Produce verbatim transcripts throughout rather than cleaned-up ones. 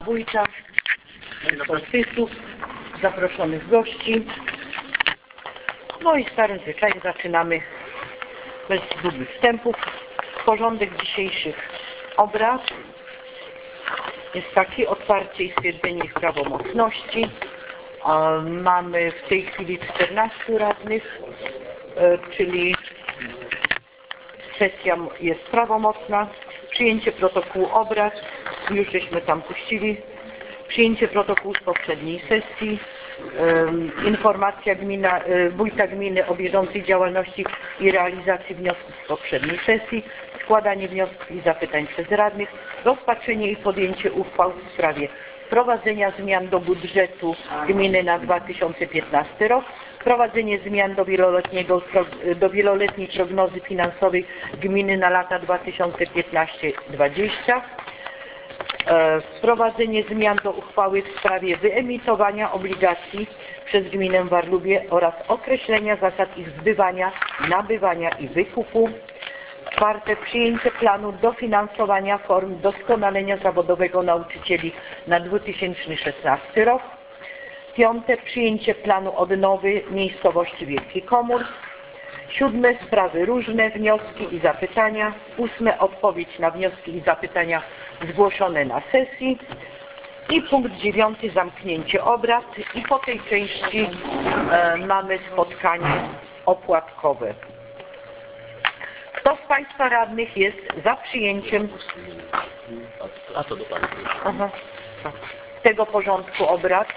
wójta, sołtysów, zaproszonych gości. No i starym zwyczajem zaczynamy bez długich wstępów. Porządek dzisiejszych obrad jest taki: otwarcie i stwierdzenie ich prawomocności. Mamy w tej chwili czternastu radnych, czyli sesja jest prawomocna. Przyjęcie protokołu obrad, już żeśmy tam puścili. Przyjęcie protokołu z poprzedniej sesji. Informacja gmina, wójta gminy o bieżącej działalności i realizacji wniosków z poprzedniej sesji. Składanie wniosków i zapytań przez radnych. Rozpatrzenie i podjęcie uchwał w sprawie wprowadzenia zmian do budżetu gminy na dwa tysiące piętnasty rok. Wprowadzenie zmian do, wieloletniego, do wieloletniej prognozy finansowej gminy na lata dwa tysiące piętnasty do dwudziestego. Wprowadzenie zmian do uchwały w sprawie wyemitowania obligacji przez gminę Warlubie oraz określenia zasad ich zbywania, nabywania i wykupu. Czwarte, przyjęcie planu dofinansowania form doskonalenia zawodowego nauczycieli na dwa tysiące szesnasty rok. Piąte, przyjęcie planu odnowy miejscowości Wielki Komór. Siódme, sprawy różne, wnioski i zapytania. Ósme, odpowiedź na wnioski i zapytania zgłoszone na sesji. I punkt dziewiąty, zamknięcie obrad. I po tej części e, mamy spotkanie opłatkowe. Kto z Państwa radnych jest za przyjęciem A to do Pana. Aha, tego porządku obrad?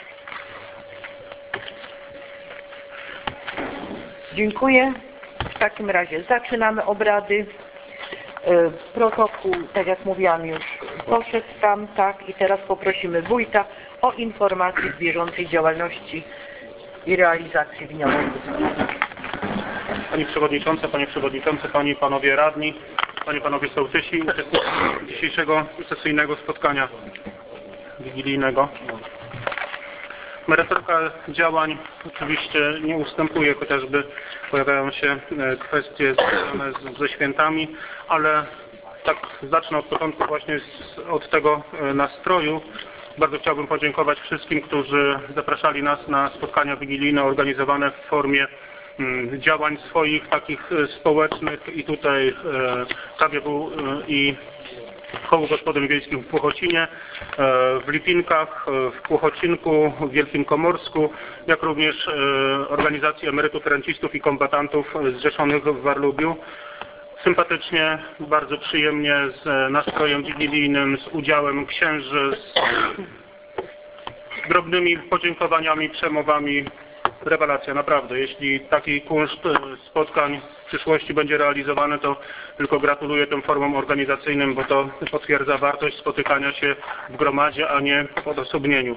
Dziękuję. W takim razie zaczynamy obrady. Protokół, tak jak mówiłam, już poszedł tam, tak, i teraz poprosimy wójta o informację z bieżącej działalności i realizacji wniosków. Pani Przewodnicząca, Panie Przewodniczący, Panie i Panowie Radni, Panie i Panowie Sołtysi, uczestnicy dzisiejszego sesyjnego spotkania wigilijnego. Merytoryka działań oczywiście nie ustępuje, chociażby pojawiają się kwestie związane z, ze świętami, ale tak zacznę od początku właśnie z, od tego nastroju. Bardzo chciałbym podziękować wszystkim, którzy zapraszali nas na spotkania wigilijne organizowane w formie mm, działań swoich, takich społecznych, i tutaj e, K G W i Koło Gospodyń Wiejskich w Płochocinie, w Lipinkach, w Płochocinku, w Wielkim Komorsku, jak również organizacji emerytów, rencistów i kombatantów zrzeszonych w Warlubiu. Sympatycznie, bardzo przyjemnie, z nastrojem wigilijnym, z udziałem księży, z drobnymi podziękowaniami, przemowami. Rewelacja, naprawdę. Jeśli taki kunszt spotkań w przyszłości będzie realizowany, to tylko gratuluję tym formom organizacyjnym, bo to potwierdza wartość spotykania się w gromadzie, a nie w odosobnieniu.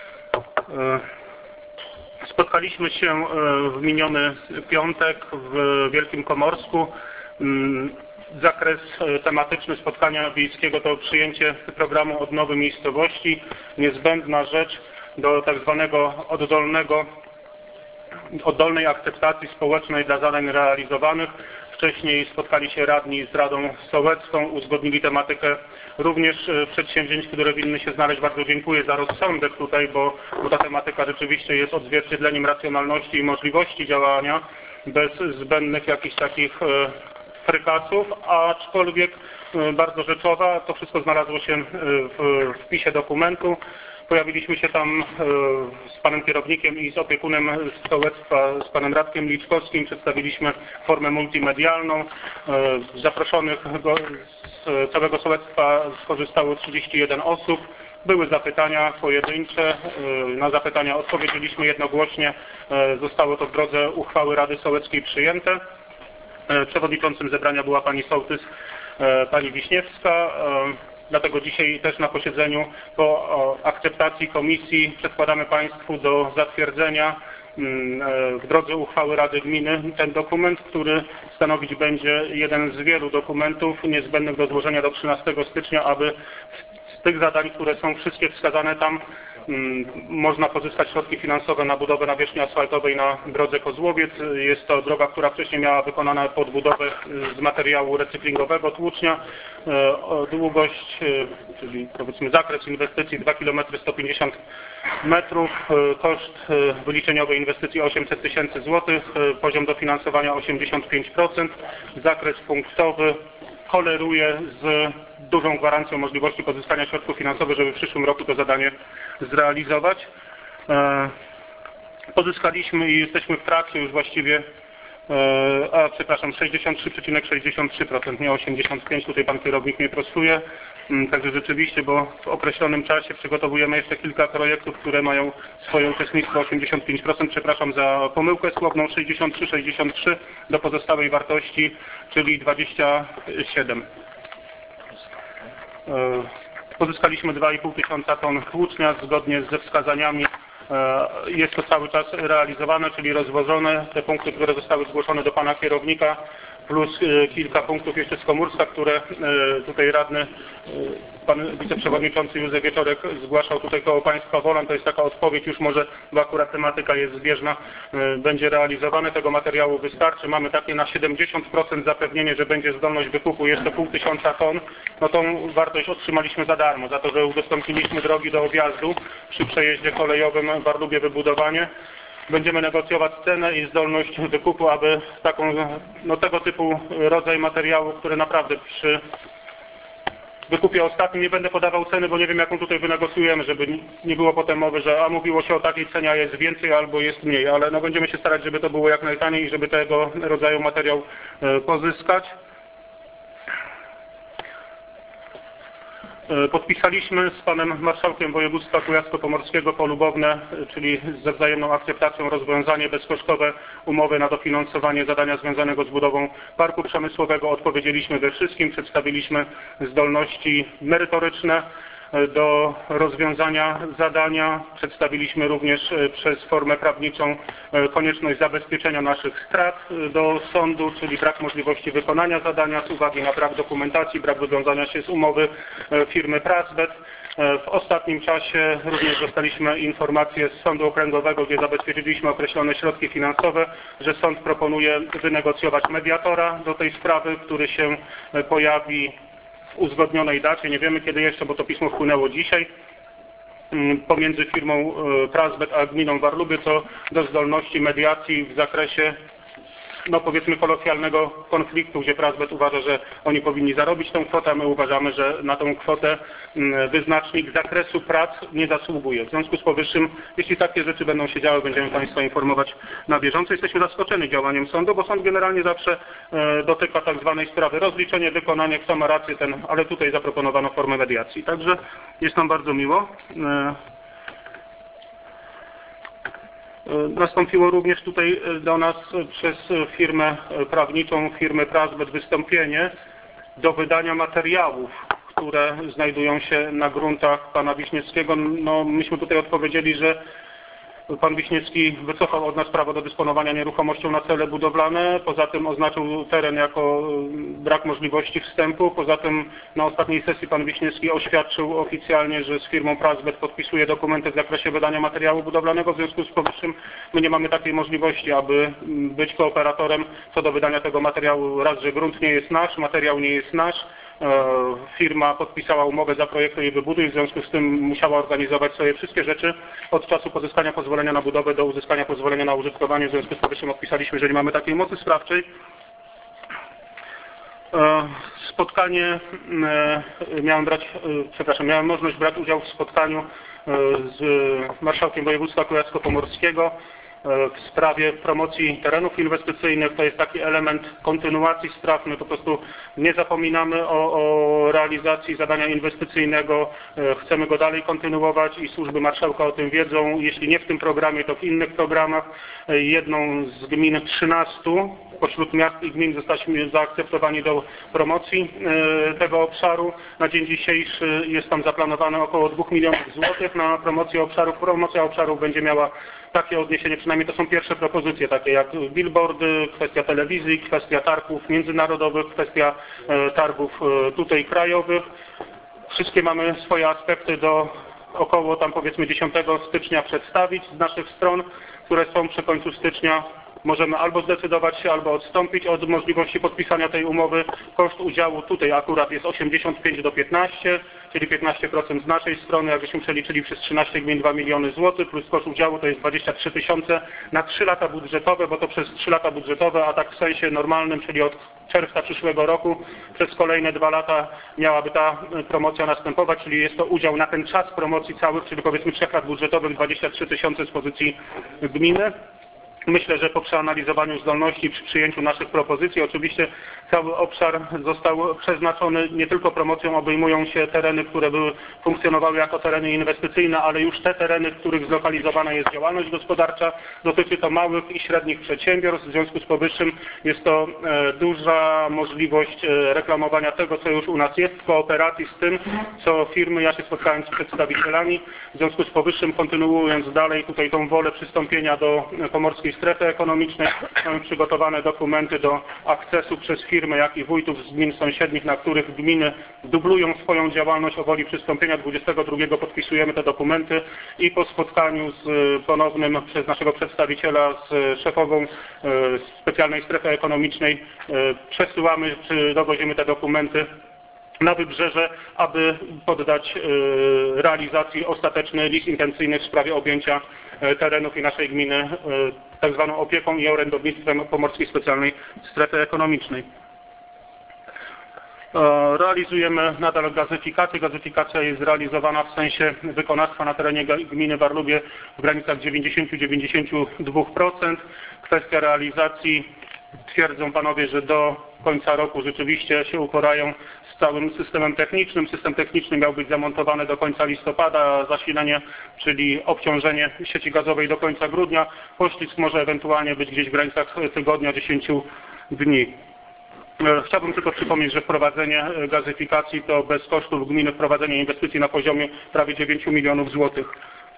Spotkaliśmy się w miniony piątek w Wielkim Komorsku. Zakres tematyczny spotkania wiejskiego to przyjęcie programu odnowy miejscowości, niezbędna rzecz do tak zwanego oddolnego oddolnej akceptacji społecznej dla zadań realizowanych. Wcześniej spotkali się radni z Radą Sołecką, uzgodnili tematykę również przedsięwzięć, które winny się znaleźć. Bardzo dziękuję za rozsądek tutaj, bo, bo ta tematyka rzeczywiście jest odzwierciedleniem racjonalności i możliwości działania bez zbędnych jakichś takich e, frykasów, aczkolwiek e, bardzo rzeczowa. To wszystko znalazło się w wpisie dokumentu. Pojawiliśmy się tam z panem kierownikiem i z opiekunem sołectwa, z panem Radkiem Liczkowskim. Przedstawiliśmy formę multimedialną. Z zaproszonych z całego sołectwa skorzystało trzydzieści jeden osób. Były zapytania pojedyncze. Na zapytania odpowiedzieliśmy jednogłośnie. Zostało to w drodze uchwały Rady Sołeckiej przyjęte. Przewodniczącym zebrania była pani sołtys, pani Wiśniewska. Dlatego dzisiaj też na posiedzeniu po akceptacji komisji przedkładamy Państwu do zatwierdzenia w drodze uchwały Rady Gminy ten dokument, który stanowić będzie jeden z wielu dokumentów niezbędnych do złożenia do trzynastego stycznia, aby z tych zadań, które są wszystkie wskazane tam, można pozyskać środki finansowe na budowę nawierzchni asfaltowej na drodze Kozłowiec. Jest to droga, która wcześniej miała wykonana podbudowę z materiału recyklingowego tłucznia. Długość, czyli powiedzmy zakres inwestycji dwa kilometry sto pięćdziesiąt metrów, koszt wyliczeniowy inwestycji osiemset tysięcy złotych, poziom dofinansowania osiemdziesiąt pięć procent, zakres punktowy koleruje z dużą gwarancją możliwości pozyskania środków finansowych, żeby w przyszłym roku to zadanie zrealizować. Pozyskaliśmy i jesteśmy w trakcie już właściwie, a przepraszam, sześćdziesiąt trzy przecinek sześćdziesiąt trzy procent, nie osiemdziesiąt pięć procent, tutaj pan kierownik mnie prostuje. Także rzeczywiście, bo w określonym czasie przygotowujemy jeszcze kilka projektów, które mają swoje uczestnictwo osiemdziesiąt pięć procent, przepraszam za pomyłkę słowną, sześćdziesiąt trzy przecinek sześćdziesiąt trzy do pozostałej wartości, czyli dwadzieścia siedem. Pozyskaliśmy dwa i pół tysiąca ton tłucznia zgodnie ze wskazaniami. Jest to cały czas realizowane, czyli rozwożone. Te punkty, które zostały zgłoszone do pana kierownika, plus kilka punktów jeszcze z Komórska, które tutaj radny, pan wiceprzewodniczący Józef Wieczorek zgłaszał tutaj koło państwa Wolan. To jest taka odpowiedź już może, bo akurat tematyka jest zbieżna, będzie realizowane. Tego materiału wystarczy. Mamy takie na siedemdziesiąt procent zapewnienie, że będzie zdolność wykupu jeszcze pół tysiąca ton. No tą wartość otrzymaliśmy za darmo, za to, że udostępniliśmy drogi do objazdu przy przejeździe kolejowym Warlubie wybudowanie. Będziemy negocjować cenę i zdolność wykupu, aby taką, no tego typu rodzaj materiału, który naprawdę przy wykupie ostatnim, nie będę podawał ceny, bo nie wiem jaką tutaj wynegocjujemy, żeby nie było potem mowy, że a mówiło się o takiej cenie, a jest więcej albo jest mniej, ale no będziemy się starać, żeby to było jak najtaniej i żeby tego rodzaju materiał pozyskać. Podpisaliśmy z panem marszałkiem województwa kujawsko-pomorskiego polubowne, czyli ze wzajemną akceptacją rozwiązanie bezkosztowe umowy na dofinansowanie zadania związanego z budową parku przemysłowego. Odpowiedzieliśmy we wszystkim, przedstawiliśmy zdolności merytoryczne do rozwiązania zadania. Przedstawiliśmy również przez formę prawniczą konieczność zabezpieczenia naszych strat do sądu, czyli brak możliwości wykonania zadania z uwagi na brak dokumentacji, brak wywiązania się z umowy firmy Prasbet. W ostatnim czasie również dostaliśmy informację z Sądu Okręgowego, gdzie zabezpieczyliśmy określone środki finansowe, że sąd proponuje wynegocjować mediatora do tej sprawy, który się pojawi w uzgodnionej dacie, nie wiemy kiedy jeszcze, bo to pismo wpłynęło dzisiaj, pomiędzy firmą Prasbet a gminą Warluby, co do zdolności mediacji w zakresie, no powiedzmy kolokwialnego konfliktu, gdzie Prasbet uważa, że oni powinni zarobić tą kwotę, a my uważamy, że na tą kwotę wyznacznik zakresu prac nie zasługuje. W związku z powyższym, jeśli takie rzeczy będą się działy, będziemy Państwa informować na bieżąco. Jesteśmy zaskoczeni działaniem sądu, bo sąd generalnie zawsze dotyka tak zwanej sprawy rozliczenie, wykonanie, kto ma rację, ten, ale tutaj zaproponowano formę mediacji. Także jest nam bardzo miło. Nastąpiło również tutaj do nas przez firmę prawniczą, firmę Prasbet, wystąpienie do wydania materiałów, które znajdują się na gruntach pana Wiśniewskiego. No, myśmy tutaj odpowiedzieli, że pan Wiśniewski wycofał od nas prawo do dysponowania nieruchomością na cele budowlane, poza tym oznaczył teren jako brak możliwości wstępu, poza tym na ostatniej sesji pan Wiśniewski oświadczył oficjalnie, że z firmą Prasbet podpisuje dokumenty w zakresie wydania materiału budowlanego, w związku z powyższym my nie mamy takiej możliwości, aby być kooperatorem co do wydania tego materiału. Raz, że grunt nie jest nasz, materiał nie jest nasz, firma podpisała umowę zaprojektuj i wybuduj, w związku z tym musiała organizować sobie wszystkie rzeczy od czasu pozyskania pozwolenia na budowę do uzyskania pozwolenia na użytkowanie, w związku z powyższym odpisaliśmy, że nie mamy takiej mocy sprawczej. Spotkanie, miałem brać, przepraszam, miałem możliwość brać udział w spotkaniu z marszałkiem województwa kujawsko-pomorskiego w sprawie promocji terenów inwestycyjnych. To jest taki element kontynuacji spraw. My po prostu nie zapominamy o, o realizacji zadania inwestycyjnego. Chcemy go dalej kontynuować i służby marszałka o tym wiedzą. Jeśli nie w tym programie, to w innych programach. Jedną z gmin trzynastu pośród miast i gmin zostaliśmy zaakceptowani do promocji tego obszaru. Na dzień dzisiejszy jest tam zaplanowane około dwóch milionów złotych na promocję obszarów. Promocja obszarów będzie miała takie odniesienie, przynajmniej to są pierwsze propozycje, takie jak billboardy, kwestia telewizji, kwestia targów międzynarodowych, kwestia targów tutaj krajowych. Wszystkie mamy swoje aspekty do około tam powiedzmy dziesiątego stycznia przedstawić z naszych stron, które są przy końcu stycznia. Możemy albo zdecydować się, albo odstąpić od możliwości podpisania tej umowy. Koszt udziału tutaj akurat jest osiemdziesiąt pięć do piętnastu, czyli piętnaście procent z naszej strony, jakbyśmy przeliczyli przez trzynaście gmin dwa miliony złotych, plus koszt udziału to jest dwadzieścia trzy tysiące na trzy lata budżetowe, bo to przez trzy lata budżetowe, a tak w sensie normalnym, czyli od czerwca przyszłego roku przez kolejne dwa lata miałaby ta promocja następować, czyli jest to udział na ten czas promocji całych, czyli powiedzmy trzech lat budżetowych, dwadzieścia trzy tysiące z pozycji gminy. Myślę, że po przeanalizowaniu zdolności przy przyjęciu naszych propozycji, oczywiście cały obszar został przeznaczony nie tylko promocją, obejmują się tereny, które były, funkcjonowały jako tereny inwestycyjne, ale już te tereny, w których zlokalizowana jest działalność gospodarcza. Dotyczy to małych i średnich przedsiębiorstw. W związku z powyższym jest to e, duża możliwość e, reklamowania tego, co już u nas jest, w kooperacji z tym, co firmy, ja się spotkałem z przedstawicielami. W związku z powyższym, kontynuując dalej tutaj tą wolę przystąpienia do Pomorskiej Strefy Ekonomicznej, mamy przygotowane dokumenty do akcesu przez firmy, jak i wójtów z gmin sąsiednich, na których gminy dublują swoją działalność o woli przystąpienia. dwudziestego drugiego podpisujemy te dokumenty i po spotkaniu z ponownym przez naszego przedstawiciela z szefową specjalnej strefy ekonomicznej przesyłamy, czy dowozimy te dokumenty na Wybrzeże, aby poddać realizacji ostateczny list intencyjny w sprawie objęcia terenów i naszej gminy tak zwaną opieką i orędownictwem Pomorskiej Specjalnej Strefy Ekonomicznej. Realizujemy nadal gazyfikację. Gazyfikacja jest realizowana w sensie wykonawstwa na terenie gminy Warlubie w granicach dziewięćdziesiąt do dziewięćdziesięciu dwóch procent. Kwestia realizacji, twierdzą panowie, że do końca roku rzeczywiście się uporają z całym systemem technicznym. System techniczny miał być zamontowany do końca listopada, zasilanie, czyli obciążenie sieci gazowej do końca grudnia. Poślizg może ewentualnie być gdzieś w granicach tygodnia, dziesięciu dni. Chciałbym tylko przypomnieć, że wprowadzenie gazyfikacji to bez kosztów gminy wprowadzenie inwestycji na poziomie prawie dziewięciu milionów złotych.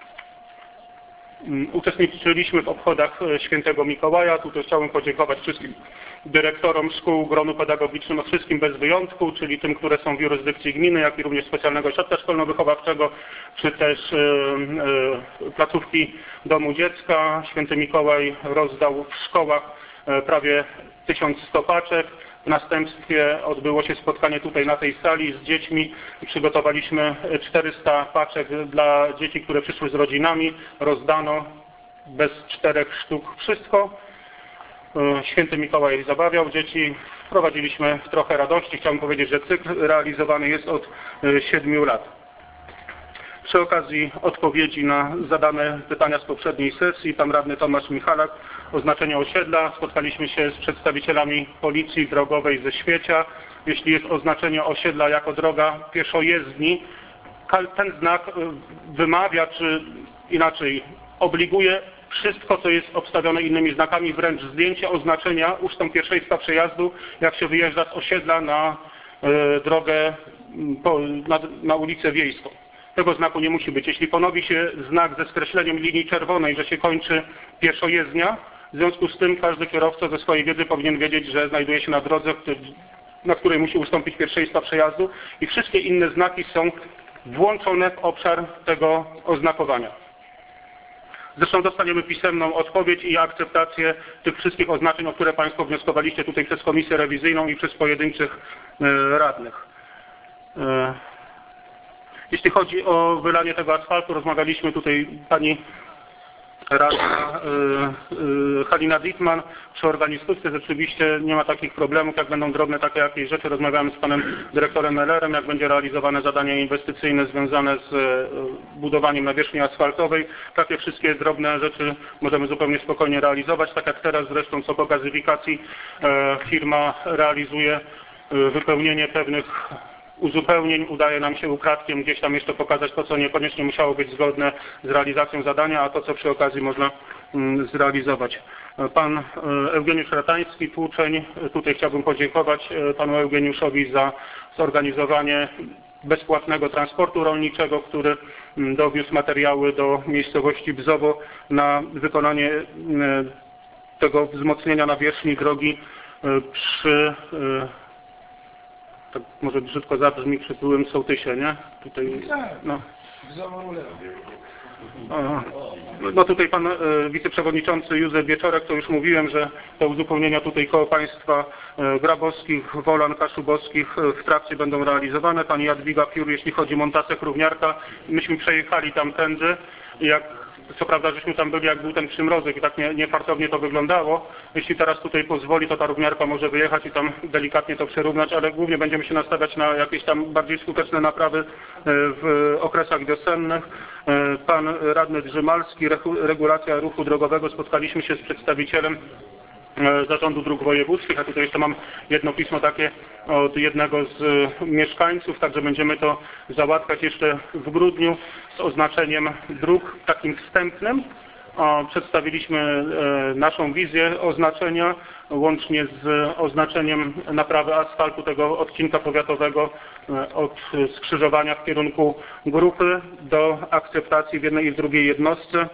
Uczestniczyliśmy w obchodach Świętego Mikołaja. Tutaj chciałbym podziękować wszystkim dyrektorom szkół, gronu pedagogicznym, wszystkim bez wyjątku, czyli tym, które są w jurysdykcji gminy, jak i również specjalnego ośrodka szkolno-wychowawczego, czy też yy, yy, placówki Domu Dziecka. Święty Mikołaj rozdał w szkołach yy, prawie tysiąc sto paczek. W następstwie odbyło się spotkanie tutaj na tej sali z dziećmi. Przygotowaliśmy czterysta paczek dla dzieci, które przyszły z rodzinami. Rozdano bez czterech sztuk wszystko. Święty Mikołaj zabawiał dzieci. Wprowadziliśmy trochę radości. Chciałbym powiedzieć, że cykl realizowany jest od siedmiu lat. Przy okazji odpowiedzi na zadane pytania z poprzedniej sesji, pan radny Tomasz Michalak, oznaczenie osiedla. Spotkaliśmy się z przedstawicielami Policji Drogowej ze Świecia. Jeśli jest oznaczenie osiedla jako droga pieszojezdni, ten znak wymawia, czy inaczej obliguje wszystko, co jest obstawione innymi znakami, wręcz zdjęcie oznaczenia ustąp pierwszeństwa przejazdu, jak się wyjeżdża z osiedla na y, drogę, po, na, na ulicę wiejską. Tego znaku nie musi być. Jeśli ponowi się znak ze skreśleniem linii czerwonej, że się kończy pieszojezdnia, w związku z tym każdy kierowca ze swojej wiedzy powinien wiedzieć, że znajduje się na drodze, na której musi ustąpić pierwszeństwa przejazdu, i wszystkie inne znaki są włączone w obszar tego oznakowania. Zresztą dostaniemy pisemną odpowiedź i akceptację tych wszystkich oznaczeń, o które Państwo wnioskowaliście tutaj przez Komisję Rewizyjną i przez pojedynczych radnych. Jeśli chodzi o wylanie tego asfaltu, rozmawialiśmy tutaj, pani radna y, y, Halina Dietman przy organistówce. Rzeczywiście nie ma takich problemów, jak będą drobne takie jakieś rzeczy. Rozmawiamy z panem dyrektorem Mellerem, jak będzie realizowane zadania inwestycyjne związane z y, budowaniem nawierzchni asfaltowej. Takie wszystkie drobne rzeczy możemy zupełnie spokojnie realizować. Tak jak teraz zresztą co po gazyfikacji y, firma realizuje y, wypełnienie pewnych uzupełnień. Udaje nam się ukradkiem gdzieś tam jeszcze pokazać to, co niekoniecznie musiało być zgodne z realizacją zadania, a to, co przy okazji można zrealizować. Pan Eugeniusz Ratański, Tłuczeń. Tutaj chciałbym podziękować panu Eugeniuszowi za zorganizowanie bezpłatnego transportu rolniczego, który dowiózł materiały do miejscowości Bzowo na wykonanie tego wzmocnienia nawierzchni drogi przy, tak może brzydko zabrzmi, przy byłym sołtysie, nie? Tutaj, no, No tutaj pan e, wiceprzewodniczący Józef Wieczorek, to już mówiłem, że te uzupełnienia tutaj koło państwa e, Grabowskich, Wolan, Kaszubowskich e, w trakcie będą realizowane. Pani Jadwiga Piór, jeśli chodzi o Montasek Równiarka, myśmy przejechali tamtędy, jak co prawda żeśmy tam byli, jak był ten przymrozek i tak nie, niefartownie to wyglądało. Jeśli teraz tutaj pozwoli, to ta równiarka może wyjechać i tam delikatnie to przerównać, ale głównie będziemy się nastawiać na jakieś tam bardziej skuteczne naprawy w okresach wiosennych. Pan radny Drzymalski, regulacja ruchu drogowego, spotkaliśmy się z przedstawicielem Zarządu Dróg Wojewódzkich, a tutaj jeszcze mam jedno pismo takie od jednego z mieszkańców, także będziemy to załatwiać jeszcze w grudniu z oznaczeniem dróg takim wstępnym. Przedstawiliśmy naszą wizję oznaczenia, łącznie z oznaczeniem naprawy asfaltu tego odcinka powiatowego od skrzyżowania w kierunku grupy do akceptacji w jednej i w drugiej jednostce.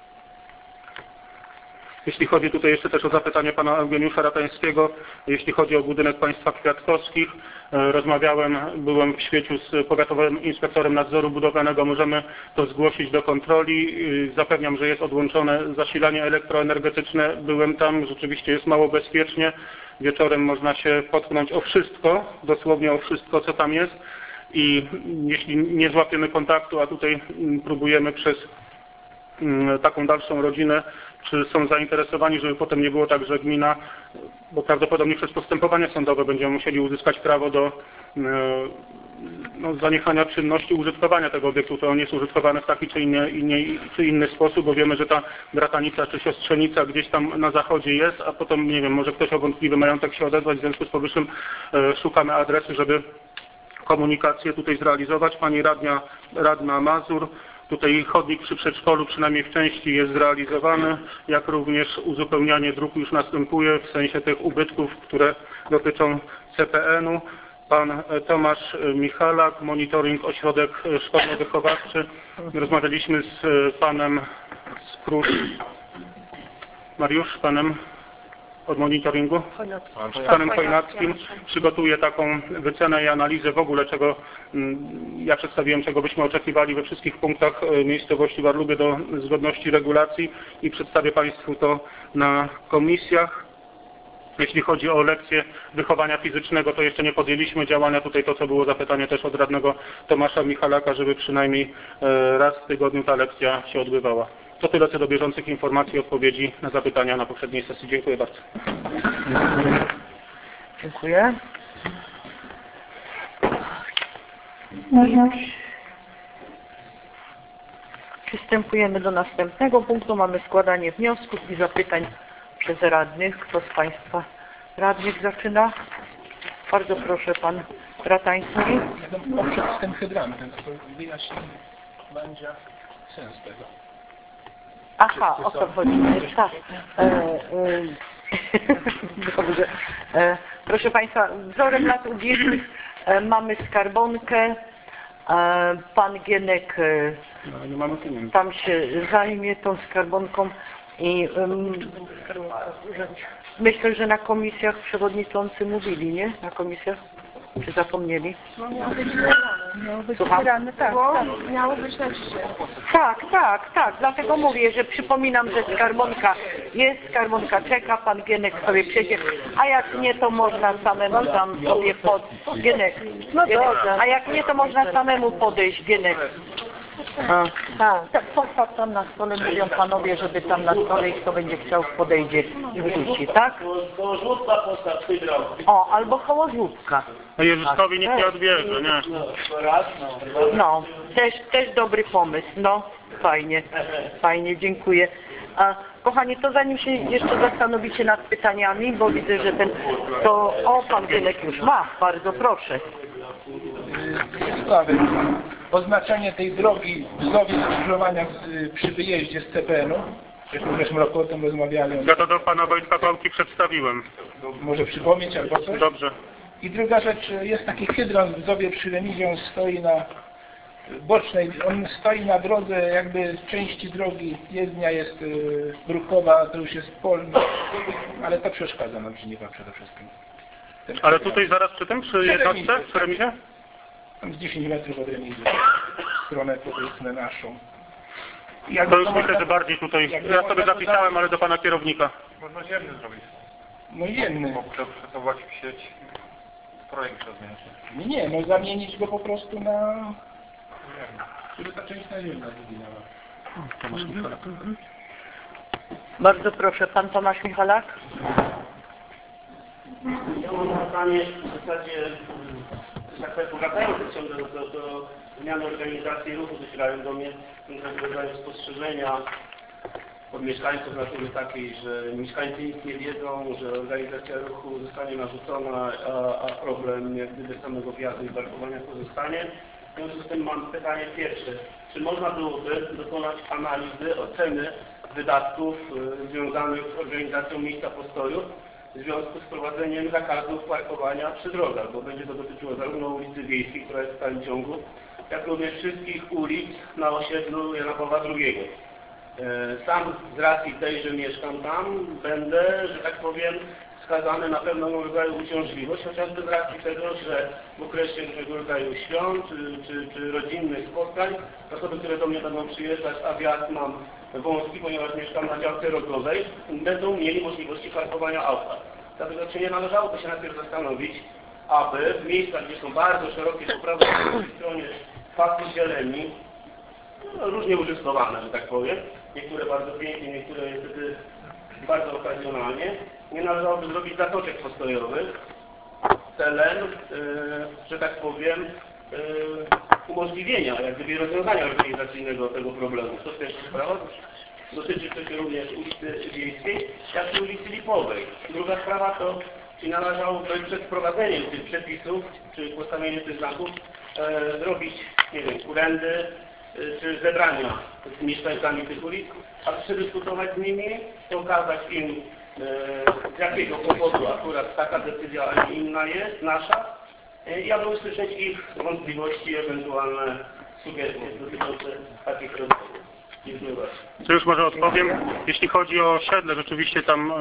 Jeśli chodzi tutaj jeszcze też o zapytanie pana Eugeniusza Ratańskiego, jeśli chodzi o budynek państwa Kwiatkowskich, rozmawiałem, byłem w świeciu z powiatowym inspektorem nadzoru budowlanego, możemy to zgłosić do kontroli. Zapewniam, że jest odłączone zasilanie elektroenergetyczne, byłem tam, rzeczywiście jest mało bezpiecznie. Wieczorem można się potknąć o wszystko, dosłownie o wszystko, co tam jest i jeśli nie złapiemy kontaktu, a tutaj próbujemy przez taką dalszą rodzinę, czy są zainteresowani, żeby potem nie było tak, że gmina, bo prawdopodobnie przez postępowanie sądowe będziemy musieli uzyskać prawo do no, zaniechania czynności użytkowania tego obiektu, to on jest użytkowany w taki czy inny, inny, czy inny sposób, bo wiemy, że ta bratanica czy siostrzenica gdzieś tam na zachodzie jest, a potem, nie wiem, może ktoś o wątpliwy majątek się odezwać, w związku z powyższym e, szukamy adresu, żeby komunikację tutaj zrealizować. Pani radnia, radna Mazur, tutaj chodnik przy przedszkolu przynajmniej w części jest zrealizowany, jak również uzupełnianie dróg już następuje w sensie tych ubytków, które dotyczą C P N u. Pan Tomasz Michalak, monitoring ośrodek szkolno-wychowawczy. Rozmawialiśmy z panem Skróż, Mariusz, panem od monitoringu, z panem Chojnackim. Przygotuje taką wycenę i analizę w ogóle, czego ja przedstawiłem, czego byśmy oczekiwali we wszystkich punktach miejscowości Warlubie do zgodności regulacji i przedstawię państwu to na komisjach. Jeśli chodzi o lekcje wychowania fizycznego, to jeszcze nie podjęliśmy działania. Tutaj to, co było zapytanie też od radnego Tomasza Michalaka, żeby przynajmniej raz w tygodniu ta lekcja się odbywała. To tyle co do bieżących informacji i odpowiedzi na zapytania na poprzedniej sesji. Dziękuję bardzo. Dziękuję. Przystępujemy do następnego punktu. Mamy składanie wniosków i zapytań przez radnych. Kto z państwa radnych zaczyna? Bardzo proszę, pan Ratański. No, poprzez tym hydrantem, to wyjaśnię, będzie sens tego. Aha, o to chodzi. Tak. E, e, dobrze. E, proszę państwa, wzorem lat ubiegłych e, mamy skarbonkę. E, pan Gienek e, No, nie mamy pieniędzy. tam się zajmie tą skarbonką i um, myślę, że na komisjach przewodniczący mówili, nie? Na komisjach? Czy zapomnieli? No miało być zbierane. Miało być Słucham? zbierane, tak, tak. Miało być na dzisiaj. Tak, tak, tak. Dlatego mówię, że przypominam, że skarbonka jest, skarbonka czeka, pan Gienek sobie przyjdzie, a jak nie, to można samemu tam sobie pod... Gienek, No dobrze. a jak nie, to można samemu podejść, Gienek. A, tak, tak, postaw tam na stole, mówią panowie, żeby tam na stole i kto będzie chciał podejdzie i wrzuci, tak? Koło żłóbka postaw hydraul. O, albo koło żłóbka. A Jeżyskowi nikt nie odbierze, nie? Raz, no. No, też, też dobry pomysł, no, fajnie, fajnie, dziękuję. A, kochani, to zanim się jeszcze zastanowicie nad pytaniami, bo widzę, że ten, to, o, pan Gienek już ma, bardzo proszę. Sprawy. Oznaczenie tej drogi wzdłuż skrzyżowania z- przy wyjeździe z C P N u. Zresztą w zeszłym roku o tym rozmawiali. Ja to do pana Wojtka Pałki przedstawiłem. Może przypomnieć albo coś. Dobrze. I druga rzecz, jest taki hydrant w Zowie przy remizie, on stoi na bocznej, on stoi na drodze jakby części drogi, jezdnia jest y, brukowa, to już jest polna, ale to przeszkadza nam Żniwa przede wszystkim. Ten Ale hydrant. tutaj zaraz przy tym, przy Przy jednostce, remizie, przy remizie? Tam z dziesięć metrów od remizy. stronę powiedzmy naszą. Jak To już to myślę, można- że bardziej tutaj, jak ja można sobie to zapisałem, ale do pana kierownika. Można ziemny zrobić. No jedny. Bo przesuwać w sieć projekt rozmienić. Nie, no zamienić go po prostu na... Żeby ta część naziemna wyginęła. Bardzo proszę, pan Tomasz Michalak. Ja mam pytanie w zasadzie, że tak powiem, powracające ciągle do, do, do zmiany organizacji ruchu, docierają do mnie różnego rodzaju spostrzeżenia od mieszkańców natury takiej, że mieszkańcy nic nie wiedzą, że organizacja ruchu zostanie narzucona, a, a problem jak gdyby samego wjazdu i parkowania pozostanie. W związku z tym mam pytanie pierwsze. Czy można byłoby dokonać analizy, oceny wydatków y, związanych z organizacją miejsca postoju w związku z wprowadzeniem zakazu parkowania przy drogach, bo będzie to dotyczyło zarówno ulicy Wiejskiej, która jest w stałym ciągu, jak również wszystkich ulic na osiedlu Jana Pawła drugiego. Sam z racji tej, że mieszkam tam, będę, że tak powiem, skazany na pewną rodzaju uciążliwość, chociażby z racji tego, że w okresie różnego rodzaju świąt czy, czy, czy rodzinnych spotkań osoby, które do mnie będą przyjeżdżać, a wjazd mam wąski, ponieważ mieszkam na działce rogowej, będą mieli możliwości parkowania auta. Dlatego czy nie należałoby się najpierw zastanowić, aby w miejscach, gdzie są bardzo szerokie po prawej stronie pasy zieleni, no, różnie użytkowane, że tak powiem, niektóre bardzo pięknie, niektóre niestety bardzo okazjonalnie, nie należałoby zrobić zatoczek postojowych celem, yy, że tak powiem, yy, umożliwienia, jak gdyby rozwiązania organizacyjnego tego problemu. To pierwsza sprawa. Dotyczy to się również ulicy Wiejskiej, jak i ulicy Lipowej. Druga sprawa to, czy należałoby przed wprowadzeniem tych przepisów, czy postawieniem tych znaków, e, zrobić, nie wiem, urzędy, e, czy zebrania z mieszkańcami tych ulic, a przedyskutować z nimi, pokazać im, e, z jakiego powodu akurat taka decyzja, a nie inna jest, nasza, e, i aby usłyszeć ich wątpliwości, ewentualne sugestie dotyczące takich rozwiązań. Dziękuję bardzo. To już może odpowiem. Jeśli chodzi o osiedle, rzeczywiście tam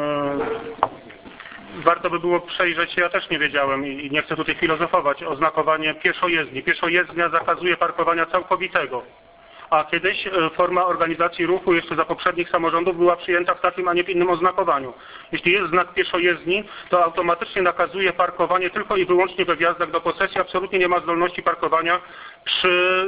e, warto by było przejrzeć się, ja też nie wiedziałem i, i nie chcę tutaj filozofować, oznakowanie pieszojezdni. Pieszojezdnia zakazuje parkowania całkowitego. A kiedyś e, forma organizacji ruchu jeszcze za poprzednich samorządów była przyjęta w takim, a nie w innym oznakowaniu. Jeśli jest znak pieszojezdni, to automatycznie nakazuje parkowanie tylko i wyłącznie we wjazdach do posesji. Absolutnie nie ma zdolności parkowania przy...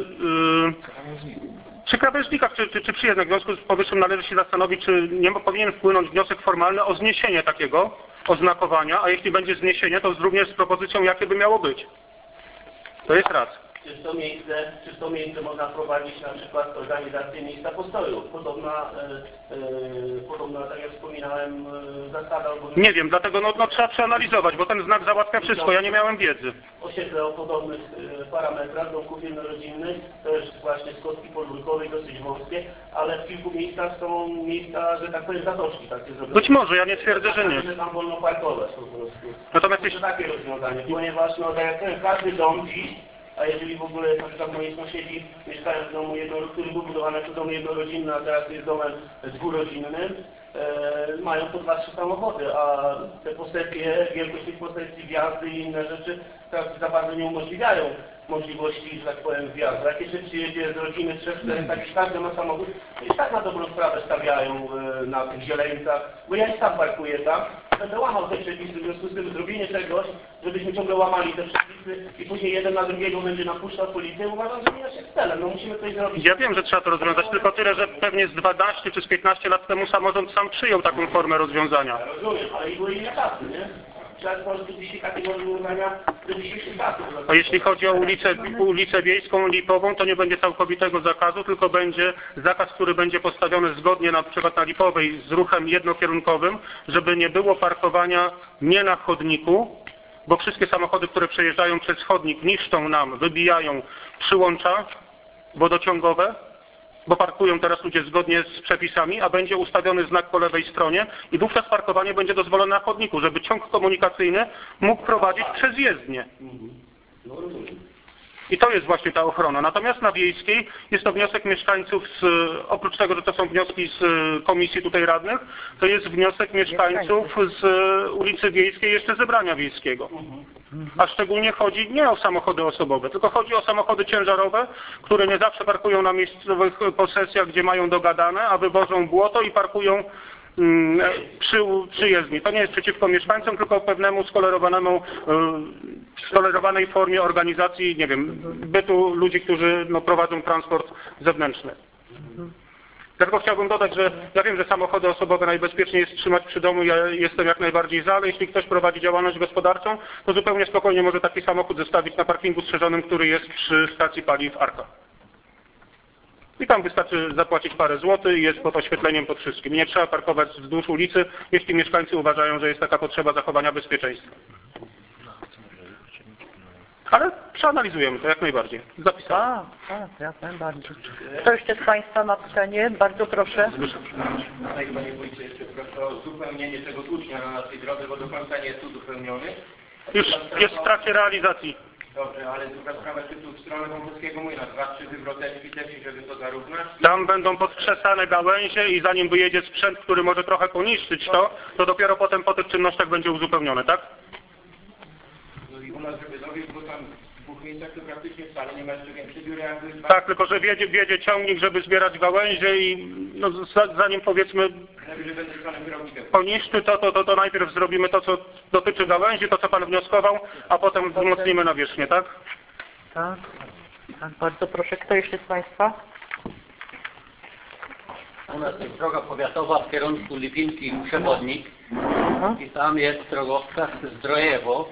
Yy, Przy krawężnikach, czy, czy, czy przy jednym. W związku z powyższym należy się zastanowić, czy nie powinien wpłynąć wniosek formalny o zniesienie takiego oznakowania, a jeśli będzie zniesienie, to również z propozycją, jakie by miało być. To jest raz. Czy w to miejsce, czy w to miejsce można wprowadzić na przykład organizację miejsca postoju? Podobna, e, e, podobna tak jak wspominałem, e, zasada... Nie wiem, dlatego no, no, trzeba przeanalizować, bo ten znak załatwia wszystko, ja nie miałem wiedzy. Osiedle o podobnych e, parametrach domków jednorodzinnych, też właśnie z kostki podwórkowej, dosyć wąskie, ale w kilku miejscach są miejsca, że tak powiem, zatoczki takie zrobione. Być może, ja nie twierdzę, że nie. Że tam wolno parkować po prostu. Natomiast To jeśli... takie rozwiązanie, ponieważ no, tak jak powiem, każdy dom dziś, a jeżeli w ogóle na przykład moi sąsiedzi mieszkają w domu, jedno, który był budowany jako dom jednorodzinny, a teraz jest domem dwurodzinnym, e, mają po dwa, trzy samochody, a te posesje, wielkość tych posesji, wjazdy i inne rzeczy teraz za bardzo nie umożliwiają możliwości, że tak powiem, wjazdu. Jak jeszcze przyjedzie z rodziny trzech, czterech, tak już każdy ma samochód, to i tak na dobrą sprawę stawiają e, na tych zieleńcach, bo ja i sam parkuję tam, będę łamał te przepisy, w związku z tym zrobienie czegoś, żebyśmy ciągle łamali te przepisy i później jeden na drugiego będzie napuszczał policję, uważam, że nie jest celem. No musimy coś zrobić. Ja wiem, że trzeba to rozwiązać, tylko tyle, że pewnie z dwanaście czy z piętnaście lat temu samorząd sam przyjął taką formę rozwiązania. Ja rozumiem, ale i były inne czasy, nie? Trzeba stworzyć dzisiaj takie rozwiązania do dzisiejszych czasów. A jeśli chodzi o ulicę, ulicę Wiejską, Lipową, to nie będzie całkowitego zakazu, tylko będzie zakaz, który będzie postawiony zgodnie na przykład na Lipowej z ruchem jednokierunkowym, żeby nie było parkowania nie na chodniku, bo wszystkie samochody, które przejeżdżają przez chodnik, niszczą nam, wybijają przyłącza wodociągowe, bo parkują teraz ludzie zgodnie z przepisami, a będzie ustawiony znak po lewej stronie i wówczas parkowanie będzie dozwolone na chodniku, żeby ciąg komunikacyjny mógł prowadzić przez jezdnię. I to jest właśnie ta ochrona. Natomiast na Wiejskiej jest to wniosek mieszkańców, z, oprócz tego, że to są wnioski z komisji tutaj radnych, to jest wniosek mieszkańców z ulicy Wiejskiej, jeszcze zebrania wiejskiego. A szczególnie chodzi nie o samochody osobowe, tylko chodzi o samochody ciężarowe, które nie zawsze parkują na miejscowych posesjach, gdzie mają dogadane, a wywożą błoto i parkują przy, przy jezdni. To nie jest przeciwko mieszkańcom, tylko pewnemu skolerowanemu, skolerowanej formie organizacji, nie wiem, bytu ludzi, którzy no, prowadzą transport zewnętrzny. Tylko chciałbym dodać, że ja wiem, że samochody osobowe najbezpieczniej jest trzymać przy domu, ja jestem jak najbardziej za, ale jeśli ktoś prowadzi działalność gospodarczą, to zupełnie spokojnie może taki samochód zostawić na parkingu strzeżonym, który jest przy stacji paliw Arka. I tam wystarczy zapłacić parę złotych i jest pod oświetleniem pod wszystkim. Nie trzeba parkować wzdłuż ulicy, jeśli mieszkańcy uważają, że jest taka potrzeba zachowania bezpieczeństwa. Ale przeanalizujemy to jak najbardziej. Zapisałem. Tak, tak, jak najbardziej. Kto jeszcze z Państwa ma pytanie? Bardzo proszę. Panie Wójcie, jeszcze proszę o uzupełnienie tego tłucznia na naszej drodze, bo do końca nie jest uzupełniony. Już jest w trakcie realizacji. Dobrze, ale druga sprawa, czy tu w stronę Wąwowskiego Młyna, dwa, trzy wywroteczki też, żeby to zarównać? Tam będą podkrzesane gałęzie i zanim wyjedzie sprzęt, który może trochę poniszczyć to, to dopiero potem po tych czynnościach będzie uzupełnione, tak? No i u nas, żeby zrobić, bo tam w dwóch miejscach to praktycznie wcale nie ma jeszcze większej dziury, jakby... Dwa... Tak, tylko że wiedzie, wiedzie ciągnik, żeby zbierać gałęzie i no, zanim powiedzmy poniszczy to, to, to, to najpierw zrobimy to, co dotyczy gałęzi, to co Pan wnioskował, a potem wzmocnimy nawierzchnię, tak? Tak, tak, bardzo proszę. Kto jeszcze z Państwa? U nas jest droga powiatowa w kierunku Lipinki Przewodnik i tam jest drogowskaz Zdrojewo,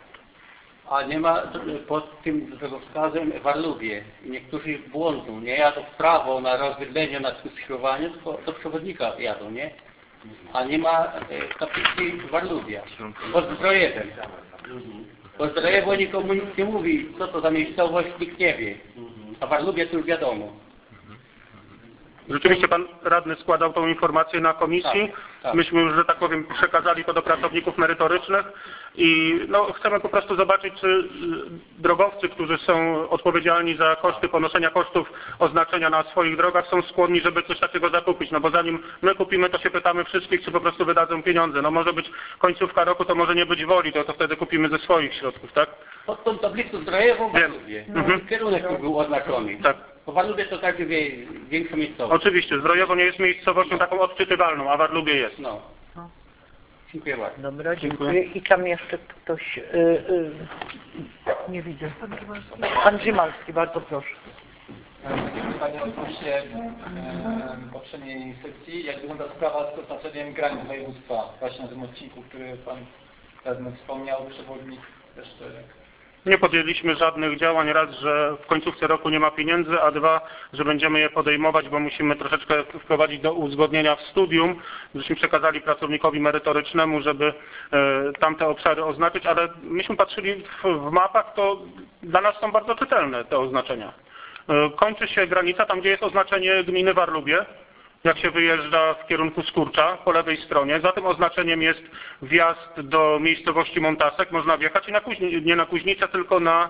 a nie ma pod tym drogowskazem Warlubie. I niektórzy błądzą, nie jadą w prawo na rozwydlenie, na skrzyżowanie, tylko do przewodnika jadą, nie? A nie ma kaplicy Warlubia, pod Zdrojewem. Bo Zdrojewo nikomu nic nie mówi, co to za miejscowość, nikt nie wie. A Warlubie to już wiadomo. Rzeczywiście Pan Radny składał tą informację na komisji. Tak, tak. Myśmy już, że tak powiem, przekazali to do pracowników merytorycznych i no, chcemy po prostu zobaczyć, czy drogowcy, którzy są odpowiedzialni za koszty, ponoszenia kosztów oznaczenia na swoich drogach, są skłonni, żeby coś takiego zakupić. No bo zanim my kupimy, to się pytamy wszystkich, czy po prostu wydadzą pieniądze. No może być końcówka roku, to może nie być woli, to, to wtedy kupimy ze swoich środków, tak? Pod tą tablicą Zdrojewo w Warlubie. No, Mhm. Kierunek tu był oznaczony. Tak. Bo Warlubie to tak wie, większa miejscowość. Oczywiście, Zdrojewo nie jest miejscowością taką odczytywalną, a Warlubie jest. No. Dziękuję bardzo. Dobra, dziękuję. I tam jeszcze ktoś... Yy, yy, nie widzę. Pan Grzymalski, bardzo proszę. Pytanie odnośnie e, poprzedniej sekcji. Jak wygląda sprawa z oznaczeniem granic województwa? Właśnie na tym odcinku, który Pan Radny wspomniał, przewodnik jeszcze... Nie podjęliśmy żadnych działań, raz, że w końcówce roku nie ma pieniędzy, a dwa, że będziemy je podejmować, bo musimy troszeczkę wprowadzić do uzgodnienia w studium, żeśmy przekazali pracownikowi merytorycznemu, żeby e, tamte obszary oznaczyć, ale myśmy patrzyli w, w mapach, to dla nas są bardzo czytelne te oznaczenia. E, kończy się granica tam, gdzie jest oznaczenie gminy Warlubie, jak się wyjeżdża w kierunku Skurcza, po lewej stronie. Za tym oznaczeniem jest wjazd do miejscowości Montasek. Można wjechać i na Kuźni, nie na Kuźnicę, tylko na,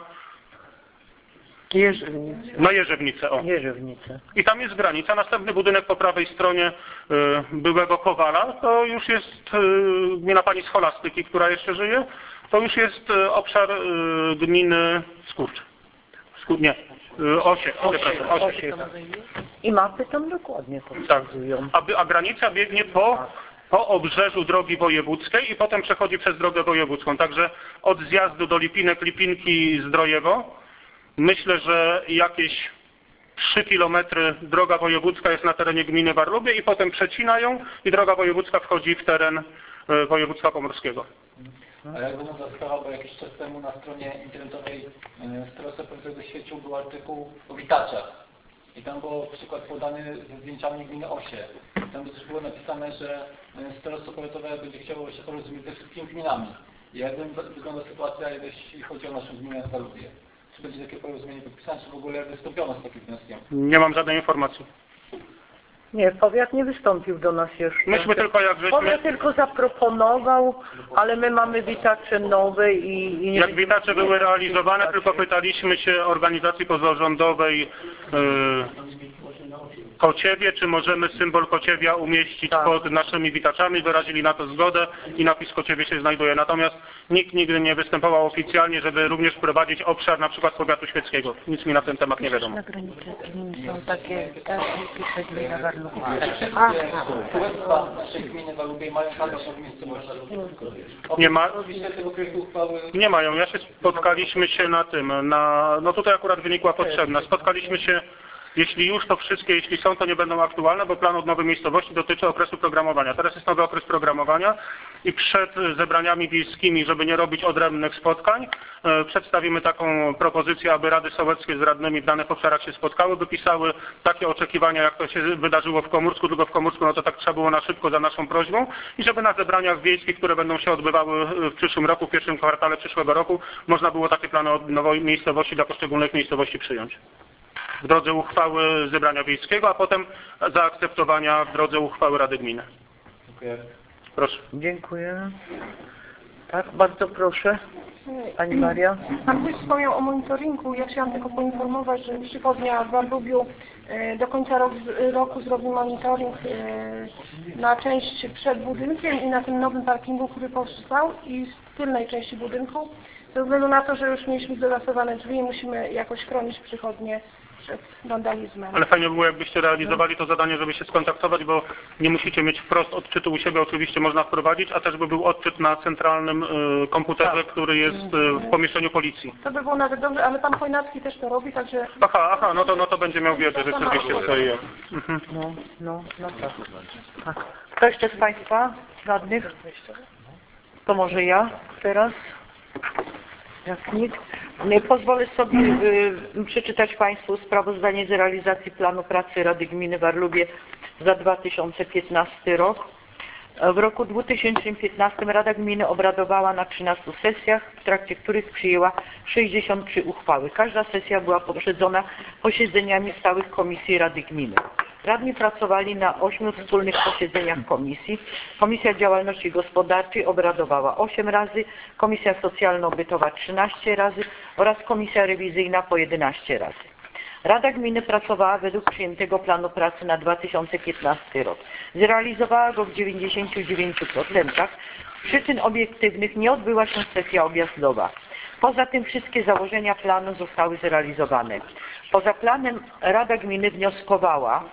Jerzewnicę. na Jerzewnicę. O. Jerzewnicę. I tam jest granica. Następny budynek po prawej stronie y, byłego Kowala, to już jest y, gmina pani Scholastyki, która jeszcze żyje. To już jest y, obszar y, gminy Skurcz. Skur, nie, y, Osie. Osie, Osie. Osie. I mapy tam dokładnie Tak. pokazują. A, a granica biegnie po, po obrzeżu drogi wojewódzkiej i potem przechodzi przez drogę wojewódzką. Także od zjazdu do Lipinek, Lipinki, Zdrojewo, myślę, że jakieś trzy kilometry droga wojewódzka jest na terenie gminy Warlubie i potem przecina ją i droga wojewódzka wchodzi w teren e, województwa pomorskiego. A jak wygląda sprawa, bo jakiś czas temu na stronie internetowej Starostwa Powiatowego Świecił był artykuł o witaczach. I tam był przykład podany ze zdjęciami gminy Osie. Tam też było napisane, że Starostwo Powiatowe będzie chciało się porozumieć ze wszystkimi gminami. I jak wygląda sytuacja, jeśli chodzi o naszą gminę Warlubie? Czy będzie takie porozumienie podpisane, czy w ogóle wystąpiono z takim wnioskiem? Nie mam żadnej informacji. Nie, powiat nie wystąpił do nas jeszcze. Myśmy tylko jak żeśmy... Powiat tylko zaproponował, ale my mamy witacze nowe i... i nie Jak witacze były realizowane, tylko pytaliśmy się organizacji pozarządowej yy, Kociewie, czy możemy symbol Kociewia umieścić Tak. pod naszymi witaczami, wyrazili na to zgodę i napis Kociewie się znajduje. Natomiast nikt nigdy nie występował oficjalnie, żeby również wprowadzić obszar na przykład powiatu świeckiego. Nic mi na ten temat nie wiadomo. Na granicy gmin są takie, takie pisze gmina Warlubie. Królestwa naszej gminy Warlubie mają status od miejscowości. Nie ma, Oczywiście tego projektu uchwały nie mają. Ja się spotkaliśmy się na tym, na, no tutaj akurat wynikła potrzebna. Spotkaliśmy się, jeśli już to wszystkie, jeśli są, to nie będą aktualne, bo plan odnowy miejscowości dotyczy okresu programowania. Teraz jest nowy okres programowania i przed zebraniami wiejskimi, żeby nie robić odrębnych spotkań, e, przedstawimy taką propozycję, aby Rady Sołeckie z radnymi w danych obszarach się spotkały, wypisały takie oczekiwania, jak to się wydarzyło w Komursku, tylko w Komursku, no to tak trzeba było na szybko za naszą prośbą i żeby na zebraniach wiejskich, które będą się odbywały w przyszłym roku, w pierwszym kwartale przyszłego roku, można było takie plany odnowy miejscowości dla poszczególnych miejscowości przyjąć. W drodze uchwały zebrania wiejskiego, a potem zaakceptowania w drodze uchwały Rady Gminy. Dziękuję. Proszę. Dziękuję. Tak, bardzo proszę. Pani Maria. Pan ktoś wspomniał o monitoringu. Ja chciałam tylko poinformować, że przychodnia w Warlubiu e, do końca rok, roku zrobi monitoring e, na część przed budynkiem i na tym nowym parkingu, który powstał i z tylnej części budynku. Ze względu na to, że już mieliśmy zdewastowane drzwi i musimy jakoś chronić przychodnie przed wandalizmem. Ale fajnie było, jakbyście realizowali to zadanie, żeby się skontaktować, bo nie musicie mieć wprost odczytu u siebie, oczywiście można wprowadzić, a też by był odczyt na centralnym y, komputerze, który jest y, w pomieszczeniu policji. To by było nawet dobrze, ale pan Chojnacki też to robi, także... Aha, aha, no to, no to będzie miał wiedzę, rzeczywiście co i jak. Mhm. No, no, no tak. tak. Kto jeszcze z Państwa radnych? To może ja teraz? Jak nikt. Pozwolę sobie y, przeczytać Państwu sprawozdanie z realizacji planu pracy Rady Gminy Warlubie za dwa tysiące piętnasty rok. W roku dwa tysiące piętnastym Rada Gminy obradowała na trzynastu sesjach, w trakcie których przyjęła sześćdziesiąt trzy uchwały. Każda sesja była poprzedzona posiedzeniami stałych komisji Rady Gminy. Radni pracowali na ośmiu wspólnych posiedzeniach komisji. Komisja Działalności Gospodarczej obradowała osiem razy, Komisja Socjalno-Bytowa trzynaście razy oraz Komisja Rewizyjna po jedenaście razy. Rada Gminy pracowała według przyjętego planu pracy na dwa tysiące piętnasty rok. Zrealizowała go w dziewięćdziesięciu dziewięciu procentach. Z przyczyn obiektywnych nie odbyła się sesja objazdowa. Poza tym wszystkie założenia planu zostały zrealizowane. Poza planem Rada Gminy wnioskowała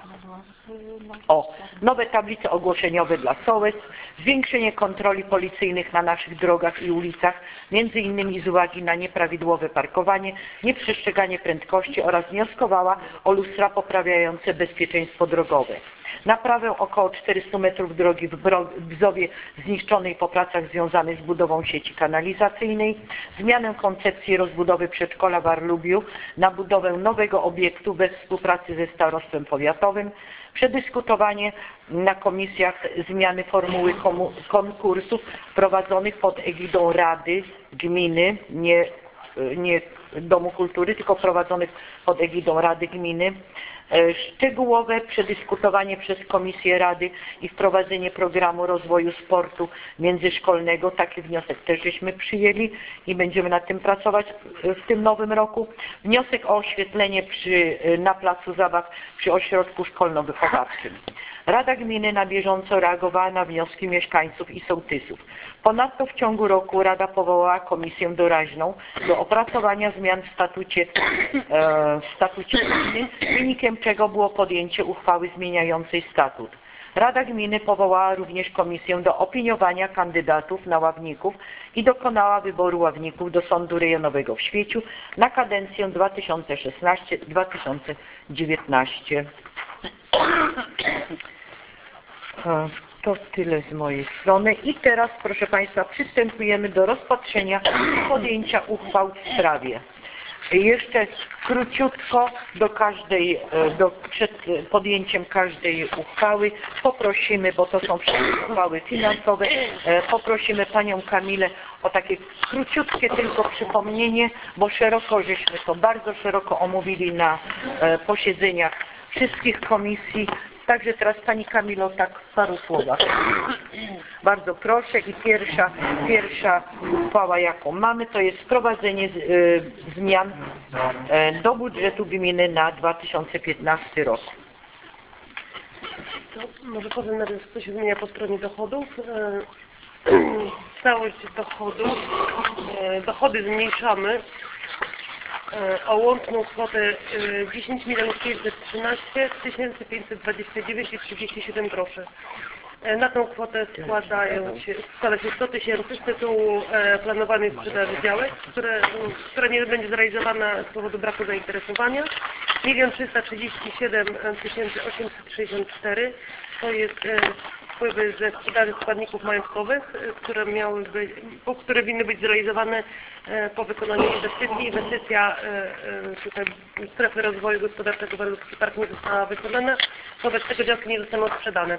o nowe tablice ogłoszeniowe dla sołectw, zwiększenie kontroli policyjnych na naszych drogach i ulicach, między innymi z uwagi na nieprawidłowe parkowanie, nieprzestrzeganie prędkości oraz wnioskowała o lustra poprawiające bezpieczeństwo drogowe. Naprawę około czterystu metrów drogi w Bzowie zniszczonej po pracach związanych z budową sieci kanalizacyjnej, zmianę koncepcji rozbudowy przedszkola w Warlubiu na budowę nowego obiektu we współpracy ze starostwem powiatowym, przedyskutowanie na komisjach zmiany formuły konkursów prowadzonych pod egidą Rady Gminy, nie, nie Domu Kultury, tylko prowadzonych pod egidą Rady Gminy, szczegółowe przedyskutowanie przez Komisję Rady i wprowadzenie programu rozwoju sportu międzyszkolnego. Taki wniosek też żeśmy przyjęli i będziemy nad tym pracować w tym nowym roku. Wniosek o oświetlenie przy, na placu zabaw przy ośrodku szkolno-wychowawczym. Rada Gminy na bieżąco reagowała na wnioski mieszkańców i sołtysów. Ponadto w ciągu roku Rada powołała komisję doraźną do opracowania zmian w statucie, e, w statucie gminy, wynikiem czego było podjęcie uchwały zmieniającej statut. Rada Gminy powołała również komisję do opiniowania kandydatów na ławników i dokonała wyboru ławników do Sądu Rejonowego w Świeciu na kadencję dwa tysiące szesnasty do dwa tysiące dziewiętnastego. To tyle z mojej strony i teraz, proszę Państwa, przystępujemy do rozpatrzenia i podjęcia uchwał w sprawie. Jeszcze króciutko do każdej, do, przed podjęciem każdej uchwały poprosimy, bo to są wszystkie uchwały finansowe, poprosimy Panią Kamilę o takie króciutkie tylko przypomnienie, bo szeroko żeśmy to bardzo szeroko omówili na posiedzeniach wszystkich komisji. Także teraz Pani Kamilo, tak w paru słowach. Bardzo proszę i pierwsza, pierwsza uchwała, jaką mamy, to jest wprowadzenie z, y, zmian y, do budżetu gminy na dwa tysiące piętnasty rok. To może powiem najpierw, co się zmienia po stronie dochodów. Całość dochodów. Dochody zmniejszamy o łączną kwotę dziesięć milionów pięćset trzynaście tysięcy pięćset dwadzieścia dziewięć i trzydzieści siedem groszy. Na tą kwotę składają się, składa się sto tysięcy z tytułu planowanej sprzedaży działek, które, która nie będzie zrealizowana z powodu braku zainteresowania. milion trzysta trzydzieści siedem tysięcy osiemset sześćdziesiąt cztery to jest wpływy ze sprzedaży składników majątkowych, które miały być, które winny być zrealizowane po wykonaniu inwestycji. Inwestycja tutaj strefy rozwoju gospodarczego Warszawski Park nie została wykonana, wobec tego działki nie zostaną sprzedane.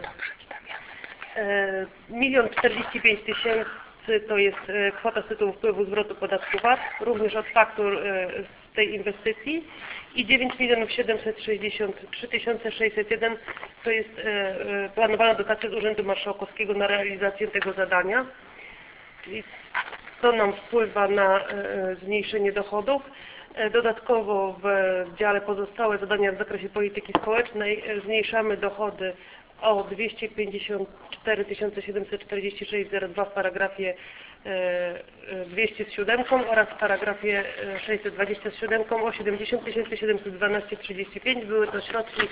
milion czterdzieści pięć tysięcy to jest kwota z tytułu wpływu zwrotu podatku V A T, również od faktur z tej inwestycji, i dziewięć milionów siedemset sześćdziesiąt trzy tysiące sześćset jeden to jest planowana dotacja z Urzędu Marszałkowskiego na realizację tego zadania. Czyli to nam wpływa na zmniejszenie dochodów. Dodatkowo w dziale pozostałe zadania w zakresie polityki społecznej zmniejszamy dochody o dwieście pięćdziesiąt cztery tysiące siedemset czterdzieści sześć zero dwa w paragrafie dwieście z siódemką oraz w paragrafie sześćset dwadzieścia z siódemką o siedemdziesiąt tysięcy siedemset dwanaście trzydzieści pięć. Były to środki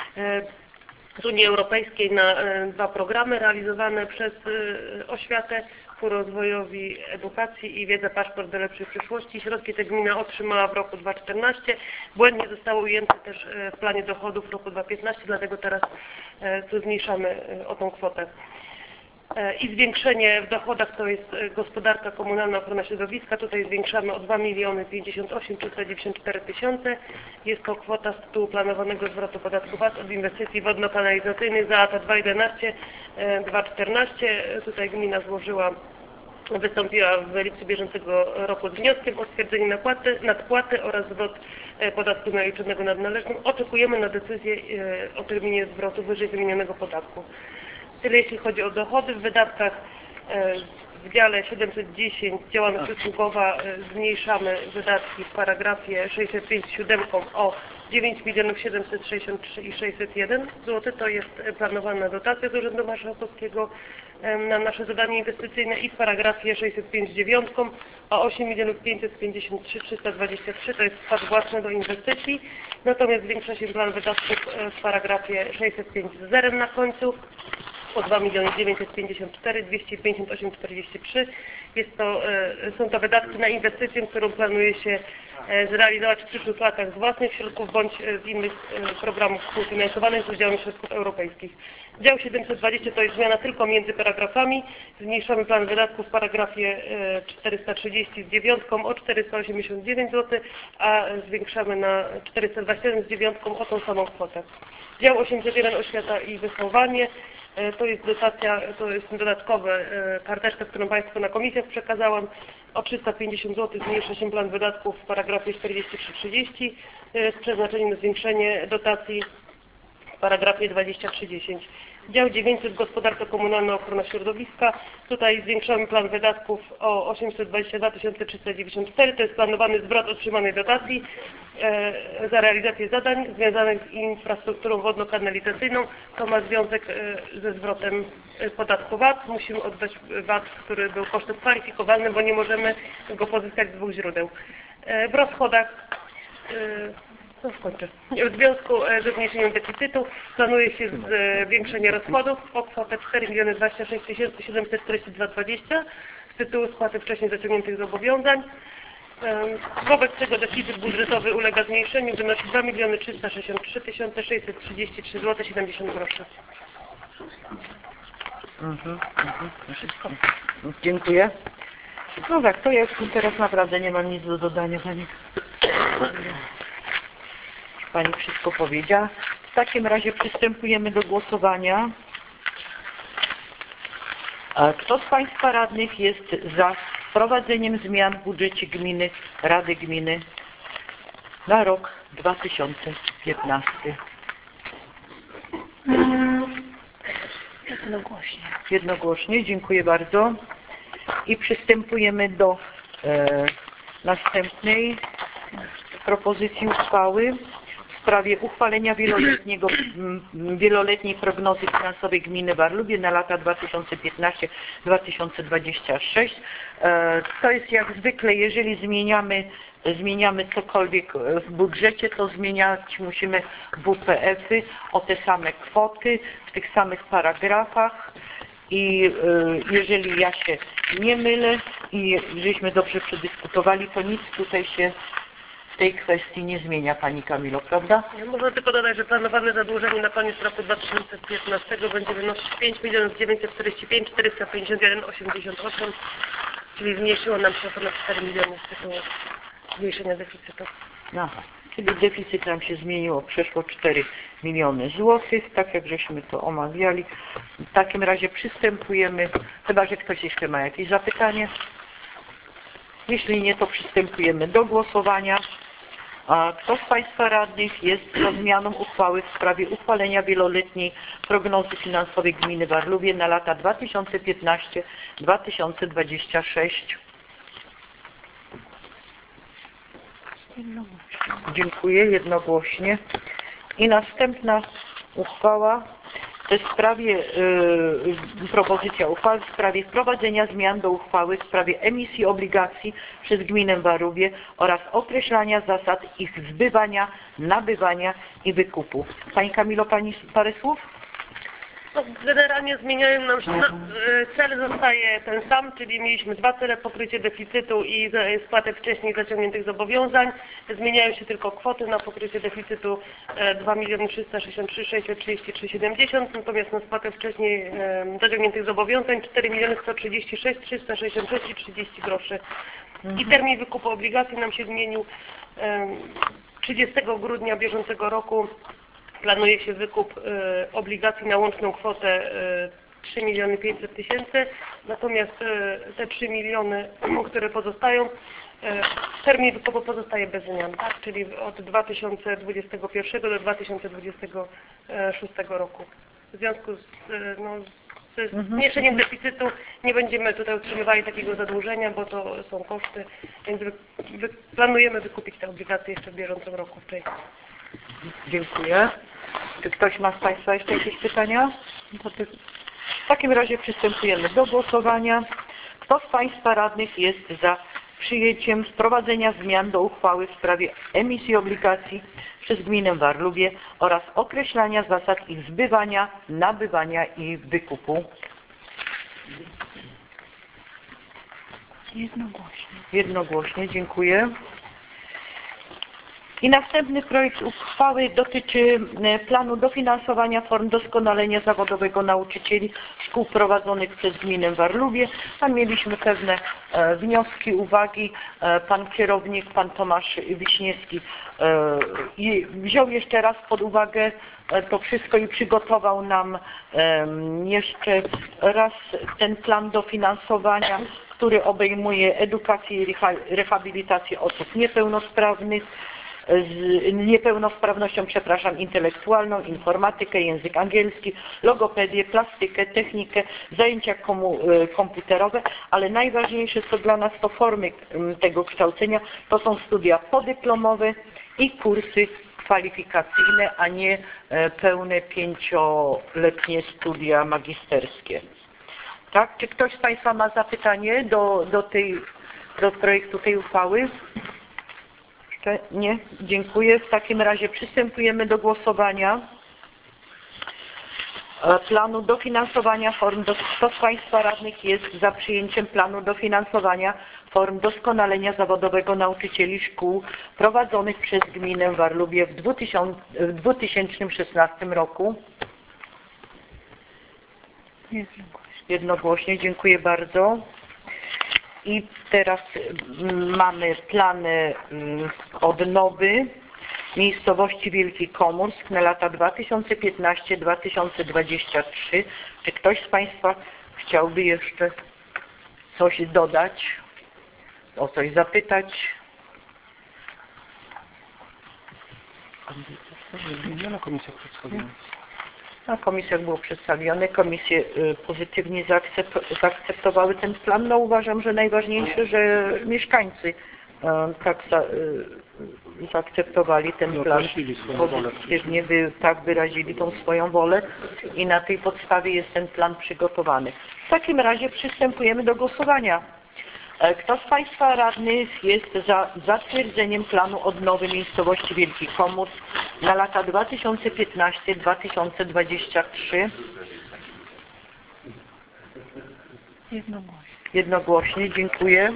z Unii Europejskiej na dwa programy realizowane przez Oświatę ku rozwojowi edukacji i Wiedza Paszport do lepszej przyszłości. Środki te gmina otrzymała w roku dwa tysiące czternastym. Błędnie zostały ujęte też w planie dochodów w roku dwa tysiące piętnastym, dlatego teraz tu zmniejszamy o tą kwotę. I zwiększenie w dochodach to jest gospodarka komunalna, ochrona środowiska. Tutaj zwiększamy o dwa miliony pięćdziesiąt osiem tysięcy trzysta dziewięćdziesiąt cztery tysiące. Jest to kwota z tytułu planowanego zwrotu podatku V A T od inwestycji wodno-kanalizacyjnych za lata dwa tysiące jedenaście do dwa tysiące czternaście. Tutaj gmina złożyła, wystąpiła w lipcu bieżącego roku z wnioskiem o stwierdzenie nadpłaty, nadpłaty oraz zwrot podatku naliczonego nad należnym. Oczekujemy na decyzję o terminie zwrotu wyżej wymienionego podatku. Tyle jeśli chodzi o dochody. W wydatkach w dziale siedemset dziesięć działalność usługowa zmniejszamy wydatki w paragrafie sześćset pięć siódemką o dziewięć milionów siedemset sześćdziesiąt trzy tysiące sześćset jeden złotych. To jest planowana dotacja z Urzędu Marszałkowskiego na nasze zadanie inwestycyjne, i w paragrafie sześćset pięć dziewiątką o osiem milionów pięćset pięćdziesiąt trzy tysiące trzysta dwadzieścia trzy, to jest wkład własny do inwestycji. Natomiast zwiększa się plan wydatków w paragrafie sześćset pięć z zerem na końcu o dwa miliony dziewięćset pięćdziesiąt cztery tysiące dwieście pięćdziesiąt osiem czterdzieści trzy. Jest to, są to wydatki na inwestycję, którą planuje się zrealizować w przyszłych latach z własnych środków bądź z innych programów współfinansowanych z udziałem środków europejskich. Dział siedemset dwadzieścia to jest zmiana tylko między paragrafami. Zmniejszamy plan wydatków w paragrafie czterysta trzydzieści z dziewiątką o czterysta osiemdziesiąt dziewięć złotych, a zwiększamy na czterysta dwadzieścia jeden z dziewiątką o tą samą kwotę. Dział osiemset jeden Oświata i wychowanie. To jest dotacja, to jest dodatkowa karteczka, którą Państwu na komisjach przekazałam. O trzysta pięćdziesiąt złotych zmniejsza się plan wydatków w paragrafie czterdzieści trzy trzydzieści z przeznaczeniem na zwiększenie dotacji w paragrafie dwadzieścia trzy dziesięć. Dział dziewięćset Gospodarka Komunalna, Ochrona Środowiska. Tutaj zwiększamy plan wydatków o osiemset dwadzieścia dwa tysiące trzysta dziewięćdziesiąt cztery. To jest planowany zwrot otrzymanej dotacji e, za realizację zadań związanych z infrastrukturą wodno-kanalizacyjną. To ma związek e, ze zwrotem podatku V A T. Musimy oddać V A T, który był kosztem kwalifikowalnym, bo nie możemy go pozyskać z dwóch źródeł. E, w rozchodach e, No, skończę. W związku ze zmniejszeniem deficytu planuje się zwiększenie rozchodów o kwotę cztery miliony dwadzieścia sześć tysięcy siedemset czterdzieści dwa dwadzieścia z tytułu spłaty wcześniej zaciągniętych zobowiązań. Wobec tego deficyt budżetowy ulega zmniejszeniu, wynosi dwa miliony trzysta sześćdziesiąt trzy tysiące sześćset trzydzieści trzy złotych siedemdziesiąt groszy. Mhm, mhm. Wszystko. Dziękuję. No tak, to ja już teraz naprawdę nie mam nic do dodania, Pani. Pani wszystko powiedziała. W takim razie przystępujemy do głosowania. Kto z Państwa radnych jest za wprowadzeniem zmian w budżecie gminy, Rady Gminy na rok dwa tysiące piętnasty? Jednogłośnie. Jednogłośnie, dziękuję bardzo. I przystępujemy do e, następnej propozycji uchwały w sprawie uchwalenia wieloletniego, wieloletniej prognozy finansowej gminy Barlubie na lata dwa tysiące piętnasty do dwa tysiące dwudziestego szóstego. E, to jest jak zwykle, jeżeli zmieniamy zmieniamy cokolwiek w budżecie, to zmieniać musimy W P F-y o te same kwoty, w tych samych paragrafach i y, jeżeli ja się nie mylę i żeśmy dobrze przedyskutowali, to nic tutaj się w tej kwestii nie zmienia, Pani Kamilo, prawda? Można tylko dodać, że planowane zadłużenie na koniec roku dwa tysiące piętnastego będzie wynosić pięć milionów dziewięćset czterdzieści pięć tysięcy czterysta pięćdziesiąt jeden osiemdziesiąt osiem, czyli zmniejszyło nam się o ponad cztery miliony z tytułu zmniejszenia deficytu. Aha, czyli deficyt nam się zmieniło, przeszło cztery miliony złotych, tak jak żeśmy to omawiali. W takim razie przystępujemy, chyba że ktoś jeszcze ma jakieś zapytanie. Jeśli nie, to przystępujemy do głosowania. A kto z Państwa radnych jest za zmianą uchwały w sprawie uchwalenia wieloletniej prognozy finansowej gminy Barlubie na lata dwa tysiące piętnasty do dwa tysiące dwudziestego szóstego? Dziękuję, jednogłośnie. I następna uchwała to jest w sprawie, yy, propozycja uchwały w sprawie wprowadzenia zmian do uchwały w sprawie emisji obligacji przez gminę Barlubie oraz określania zasad ich zbywania, nabywania i wykupu. Pani Kamilo, Pani parę słów? No, generalnie zmieniają nam się, no, cel zostaje ten sam, czyli mieliśmy dwa cele, pokrycie deficytu i spłatę wcześniej zaciągniętych zobowiązań. Zmieniają się tylko kwoty na pokrycie deficytu dwa miliony trzysta sześćdziesiąt trzy tysiące sześćset trzydzieści trzy siedemdziesiąt, natomiast na spłatę wcześniej zaciągniętych zobowiązań cztery miliony sto trzydzieści sześć tysięcy trzysta sześćdziesiąt sześć i trzydzieści groszy. I termin wykupu obligacji nam się zmienił. trzydziestego grudnia bieżącego roku planuje się wykup y, obligacji na łączną kwotę y, trzy miliony pięćset tysięcy, natomiast y, te trzy miliony, które pozostają, y, termin wykupu pozostaje bez zmian, tak? Czyli od dwa tysiące dwudziestego pierwszego do dwa tysiące dwudziestego szóstego roku. W związku z, y, no, z zmniejszeniem deficytu nie będziemy tutaj utrzymywali takiego zadłużenia, bo to są koszty, więc wy, wy, planujemy wykupić te obligacje jeszcze w bieżącym roku wcześniej. Dziękuję. Czy ktoś ma z Państwa jeszcze jakieś pytania? W takim razie przystępujemy do głosowania. Kto z Państwa radnych jest za przyjęciem wprowadzenia zmian do uchwały w sprawie emisji obligacji przez gminę Barlubie oraz określania zasad ich zbywania, nabywania i wykupu? Jednogłośnie. Jednogłośnie, dziękuję. I następny projekt uchwały dotyczy planu dofinansowania form doskonalenia zawodowego nauczycieli szkół prowadzonych przez gminę Barlubie. Tam mieliśmy pewne e, wnioski, uwagi. E, pan kierownik, pan Tomasz Wiśniewski e, i wziął jeszcze raz pod uwagę e, to wszystko i przygotował nam e, jeszcze raz ten plan dofinansowania, który obejmuje edukację i rehabilitację osób niepełnosprawnych, z niepełnosprawnością, przepraszam, intelektualną, informatykę, język angielski, logopedię, plastykę, technikę, zajęcia komu, komputerowe, ale najważniejsze co dla nas to formy tego kształcenia, to są studia podyplomowe i kursy kwalifikacyjne, a nie pełne pięcioletnie studia magisterskie. Tak? Czy ktoś z Państwa ma zapytanie do, do, tej, do projektu tej uchwały? Nie? Dziękuję. W takim razie przystępujemy do głosowania planu dofinansowania form. Do... Kto z Państwa radnych jest za przyjęciem planu dofinansowania form doskonalenia zawodowego nauczycieli szkół prowadzonych przez gminę Barlubie w dwa tysiące szesnastym roku? Jednogłośnie. Dziękuję bardzo. I teraz mamy plany odnowy miejscowości Wielki Komórsk na lata dwa tysiące piętnasty do dwa tysiące dwudziestego trzeciego. Czy ktoś z Państwa chciałby jeszcze coś dodać, o coś zapytać? Komisja przedstawiła. Na komisjach było przedstawione, komisje y, pozytywnie zaakcept, zaakceptowały ten plan. No uważam, że najważniejsze, że mieszkańcy y, tak za, y, zaakceptowali ten plan pozytywnie, wy, tak wyrazili tą swoją wolę i na tej podstawie jest ten plan przygotowany. W takim razie przystępujemy do głosowania. Kto z Państwa radnych jest za zatwierdzeniem planu odnowy miejscowości Wielki Komór na lata dwa tysiące piętnasty do dwa tysiące dwudziestego trzeciego? Jednogłośnie. Jednogłośnie, dziękuję.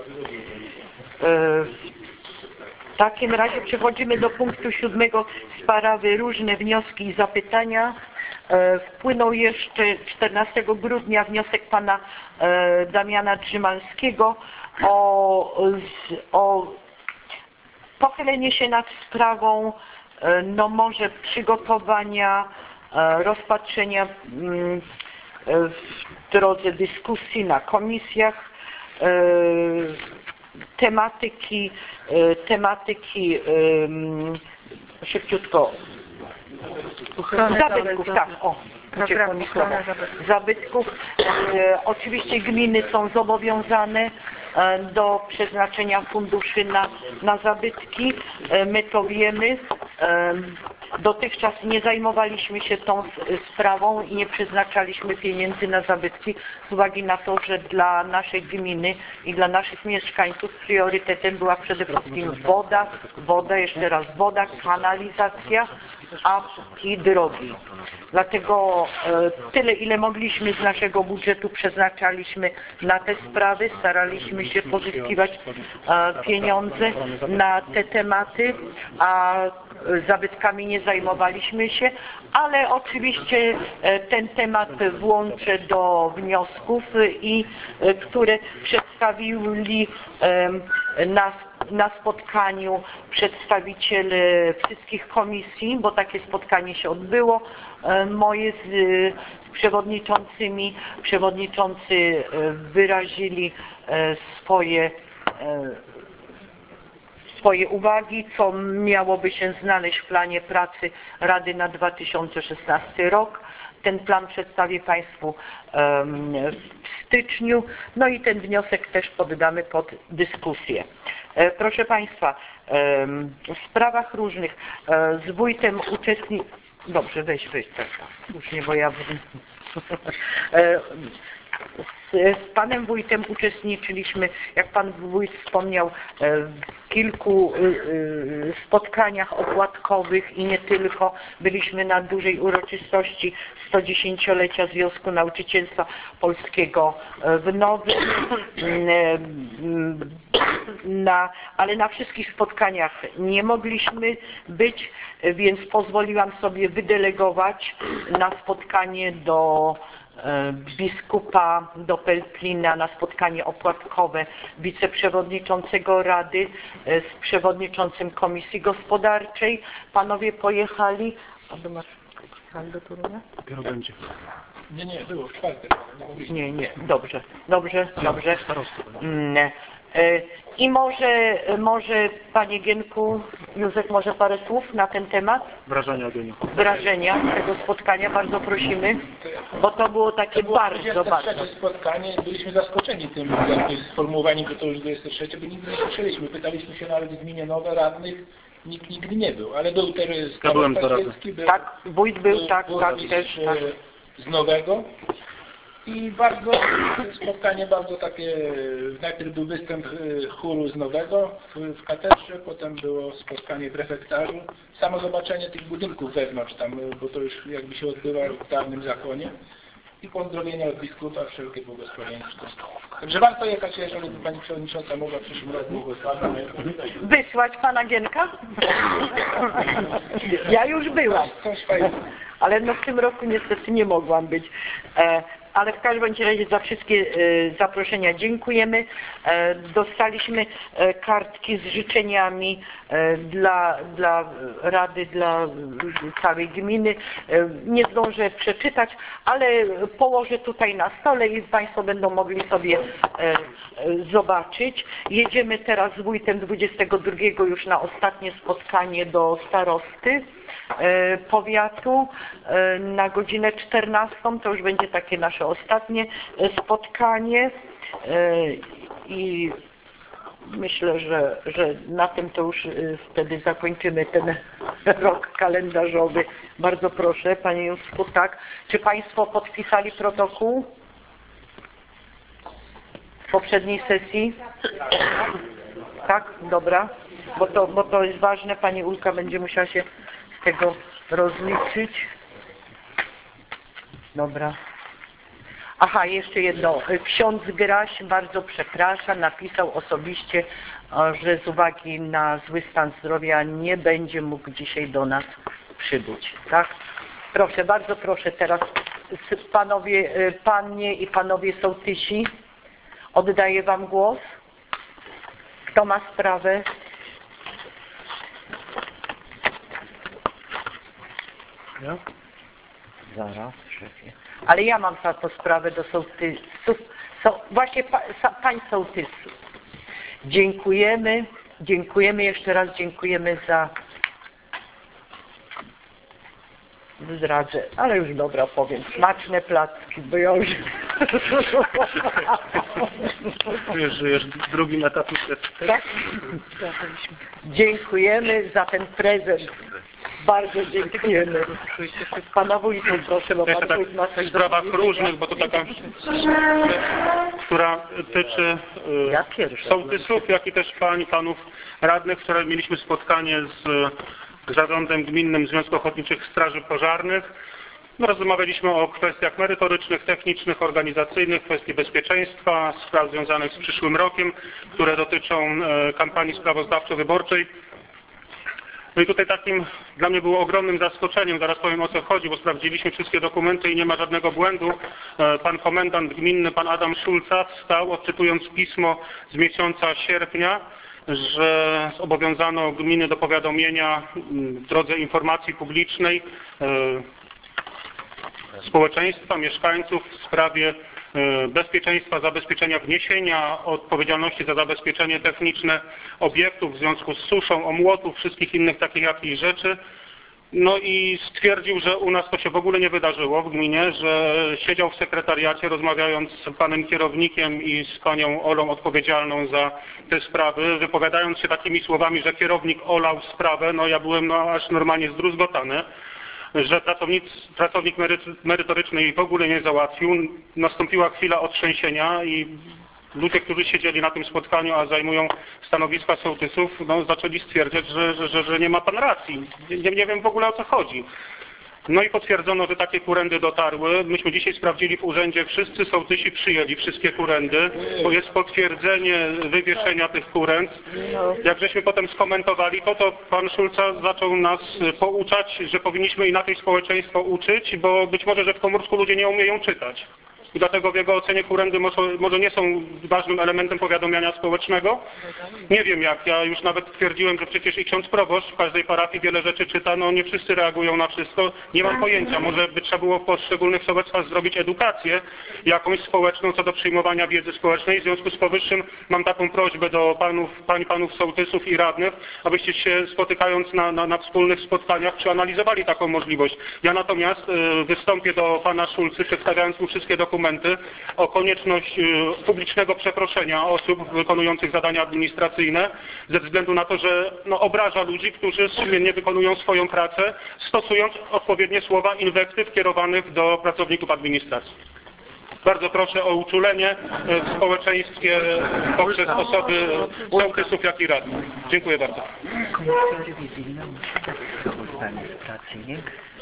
W takim razie przechodzimy do punktu siódmego, sprawy różne wnioski i zapytania. Wpłynął jeszcze czternastego grudnia wniosek pana Damiana Drzymalskiego o, o pochylenie się nad sprawą, no może przygotowania, rozpatrzenia w drodze dyskusji na komisjach tematyki, tematyki szybciutko zabytków, tak, o, zabytków. E, oczywiście gminy są zobowiązane e, do przeznaczenia funduszy na, na zabytki. E, my to wiemy. E, dotychczas nie zajmowaliśmy się tą sprawą i nie przeznaczaliśmy pieniędzy na zabytki z uwagi na to, że dla naszej gminy i dla naszych mieszkańców priorytetem była przede wszystkim woda, woda, jeszcze raz woda, kanalizacja, a i drogi. Dlatego e, tyle, ile mogliśmy z naszego budżetu przeznaczaliśmy na te sprawy, staraliśmy się pozyskiwać e, pieniądze na te tematy, a zabytkami nie zajmowaliśmy się, ale oczywiście e, ten temat włączę do wniosków, i e, które przedstawili e, na na spotkaniu przedstawiciele wszystkich komisji, bo takie spotkanie się odbyło, moje z, z przewodniczącymi. Przewodniczący wyrazili swoje, swoje uwagi, co miałoby się znaleźć w planie pracy Rady na dwa tysiące szesnasty rok. Ten plan przedstawię Państwu w styczniu, no i ten wniosek też poddamy pod dyskusję. Proszę Państwa, w sprawach różnych z wójtem uczestniczy... Dobrze, weź, weź, tak, tak, już nie, bo ja... Z, z panem wójtem uczestniczyliśmy, jak pan wójt wspomniał, w kilku spotkaniach opłatkowych i nie tylko. Byliśmy na dużej uroczystości sto dziesięciolecia Związku Nauczycielstwa Polskiego w Nowym, na, ale na wszystkich spotkaniach nie mogliśmy być, więc pozwoliłam sobie wydelegować na spotkanie do biskupa, do Pelplina, na spotkanie opłatkowe wiceprzewodniczącego Rady z przewodniczącym Komisji Gospodarczej. Panowie pojechali. A do masz pojechali do Torunia? Dopiero będzie. Nie, nie, było w czwartek. Nie, nie, dobrze, dobrze, dobrze. I może, może Panie Gienku, Józef, może parę słów na ten temat? Wrażenia Gieniu. Wrażenia tego spotkania, bardzo prosimy, bo to było takie to było bardzo, bardzo. spotkanie, byliśmy zaskoczeni tym jakby sformułowaniem, że to już dwudzieste trzecie, bo nigdy nie słyszeliśmy. Pytaliśmy się nawet w gminie Nowe radnych, nikt nigdy nie był, ale był teraz Starostawiecki, był, tak, wójt był, był tak, tak, też, tak. Z Nowego. I bardzo, spotkanie bardzo takie, najpierw był występ chóru z Nowego w katedrze, potem było spotkanie w refektarzu, samo zobaczenie tych budynków wewnątrz tam, bo to już jakby się odbywa w dawnym zakonie, i pozdrowienia od biskupa, wszelkie błogosławieństwo. Także warto jechać, jeżeli by Pani Przewodnicząca mogła w przyszłym roku wysłać Pana Gienka? Ja już byłam, coś fajnego. Ale no w tym roku niestety nie mogłam być. E, ale w każdym razie za wszystkie e, zaproszenia dziękujemy. E, dostaliśmy e, kartki z życzeniami e, dla, dla Rady, dla całej gminy. E, nie zdążę przeczytać, ale położę tutaj na stole i Państwo będą mogli sobie e, e, zobaczyć. Jedziemy teraz z wójtem dwudziestego drugiego już na ostatnie spotkanie do starosty. e, powiatu e, na godzinę czternastą. To już będzie takie nasze ostatnie e, spotkanie e, i myślę, że, że na tym to już e, wtedy zakończymy ten rok kalendarzowy. Bardzo proszę, Panie Józefku, tak. Czy Państwo podpisali protokół z poprzedniej sesji? Tak? Dobra. Bo to, bo to jest ważne. Pani Ulka będzie musiała się z tego rozliczyć. Dobra. Aha, jeszcze jedno. Ksiądz Graś, bardzo przepraszam, napisał osobiście, że z uwagi na zły stan zdrowia nie będzie mógł dzisiaj do nas przybyć. Tak? Proszę, bardzo proszę teraz panowie, panie i panowie sołtysi. Oddaję wam głos. Kto ma sprawę? No. Zaraz, szefie. Ale ja mam za to sprawę do sołtysów. So, właśnie pa, sa, pań sołtysów. Dziękujemy. Dziękujemy jeszcze raz. Dziękujemy za... Zdradzę, ale już dobra powiem. Smaczne placki, bo ja już... Wiesz, że już w drugim etapie jest. Tak? Dziękujemy za ten prezent. Bardzo dziękujemy. Pana wójtu, proszę, bo Jeszcze pan tak wójt ma coś w sprawach do różnych, bo to taka, która tyczy Ja y, pierwsza. sołtysów, jak i też pań i panów radnych. Wczoraj mieliśmy spotkanie z y, zarządem Gminnym Związku Ochotniczych Straży Pożarnych. No, rozmawialiśmy o kwestiach merytorycznych, technicznych, organizacyjnych, kwestii bezpieczeństwa, spraw związanych z przyszłym rokiem, które dotyczą y, kampanii sprawozdawczo-wyborczej. No i tutaj takim dla mnie było ogromnym zaskoczeniem, zaraz powiem o co chodzi, bo sprawdziliśmy wszystkie dokumenty i nie ma żadnego błędu. Pan komendant gminny, pan Adam Szulca wstał, odczytując pismo z miesiąca sierpnia, że zobowiązano gminy do powiadomienia w drodze informacji publicznej społeczeństwa, mieszkańców w sprawie bezpieczeństwa, zabezpieczenia wniesienia, odpowiedzialności za zabezpieczenie techniczne obiektów w związku z suszą, omłotów, wszystkich innych takich jakichś rzeczy. No i stwierdził, że u nas to się w ogóle nie wydarzyło w gminie, że siedział w sekretariacie rozmawiając z panem kierownikiem i z panią Olą odpowiedzialną za te sprawy, wypowiadając się takimi słowami, że kierownik olał sprawę. No ja byłem no, aż normalnie zdruzgotany, że pracownik, pracownik merytoryczny jej w ogóle nie załatwił. Nastąpiła chwila otrzęsienia i ludzie, którzy siedzieli na tym spotkaniu, a zajmują stanowiska sołtysów, no, zaczęli stwierdzać, że, że, że, że nie ma pan racji. Nie, nie wiem w ogóle o co chodzi. No i potwierdzono, że takie kurendy dotarły. Myśmy dzisiaj sprawdzili w urzędzie, wszyscy sołtysi przyjęli wszystkie kurendy, bo jest potwierdzenie wywieszenia tych kurend. Jak żeśmy potem skomentowali to, to pan Szulca zaczął nas pouczać, że powinniśmy inaczej społeczeństwo uczyć, bo być może, że w Pomorsku ludzie nie umieją czytać. I dlatego w jego ocenie kurendy może, może nie są ważnym elementem powiadomienia społecznego. Nie wiem jak, ja już nawet twierdziłem, że przecież i ksiądz proboszcz w każdej parafii wiele rzeczy czyta, no nie wszyscy reagują na wszystko. Nie mam pojęcia, może by trzeba było w poszczególnych sołectwach zrobić edukację jakąś społeczną co do przyjmowania wiedzy społecznej. W związku z powyższym mam taką prośbę do panów, pań, panów sołtysów i radnych, abyście się spotykając na, na, na wspólnych spotkaniach przeanalizowali taką możliwość. Ja natomiast y, wystąpię do pana Szulcy, przedstawiając mu wszystkie dokumenty, o konieczność publicznego przeproszenia osób wykonujących zadania administracyjne ze względu na to, że no, obraża ludzi, którzy sumiennie wykonują swoją pracę, stosując odpowiednie słowa inwektyw kierowanych do pracowników administracji. Bardzo proszę o uczulenie w społeczeństwie poprzez osoby sołtysów, jak i radnych. Dziękuję bardzo. Komisja rewizyjna musi dać sprawozdanie z pracy, nie?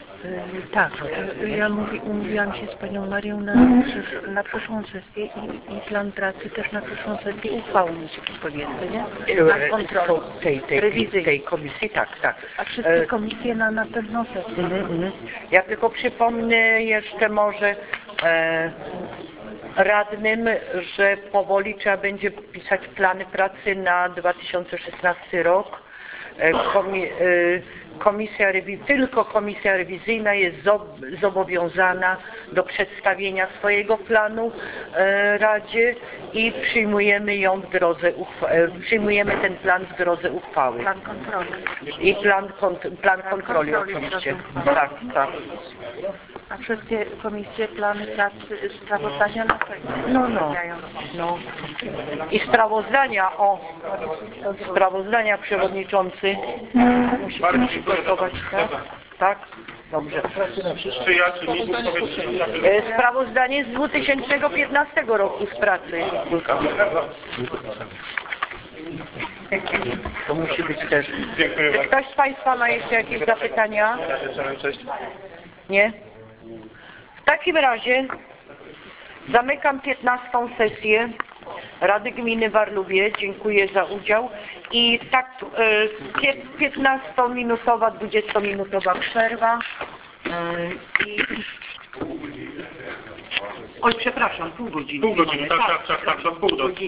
Tak, ja mówi, umówiłam się z panią Marią na, na przyszłą sesję i, i plan pracy też na przyszłą sesję uchwałą musi być podjęty, nie? Na kontrolę tej, tej, tej komisji, tak, tak. A wszystkie komisje na, na pewną sesję. Mhm, mhm. Ja tylko przypomnę jeszcze może e, radnym, że powoli trzeba będzie pisać plany pracy na dwa tysiące szesnasty rok. Komi, e, komisja rewi- tylko komisja rewizyjna jest zob- zobowiązana do przedstawienia swojego planu e, Radzie i przyjmujemy ją w drodze uchwa- e, przyjmujemy ten plan w drodze uchwały. Plan kontroli. I plan, kont- plan kontroli oczywiście. Tak, tak. A wszystkie komisje plany pracy, sprawozdania na pewno No, no, no. I sprawozdania o sprawozdania przewodniczący musi przygotować, tak? Tak? Dobrze. Czy ja, czy nikt mógł powiedzieć? E, Sprawozdanie z dwa tysiące piętnastego roku z pracy. To musi być też. Dziękuję Czy bardzo. ktoś z Państwa ma jeszcze jakieś zapytania? Cześć. Nie? W takim razie zamykam piętnastą sesję Rady Gminy Warlubie. Dziękuję za udział. I tak e, piętnastominutowa, dwudziestominutowa przerwa. E, i... Oj, przepraszam, pół godziny. Pół godziny, tak, tak, tak, tak, do pół do.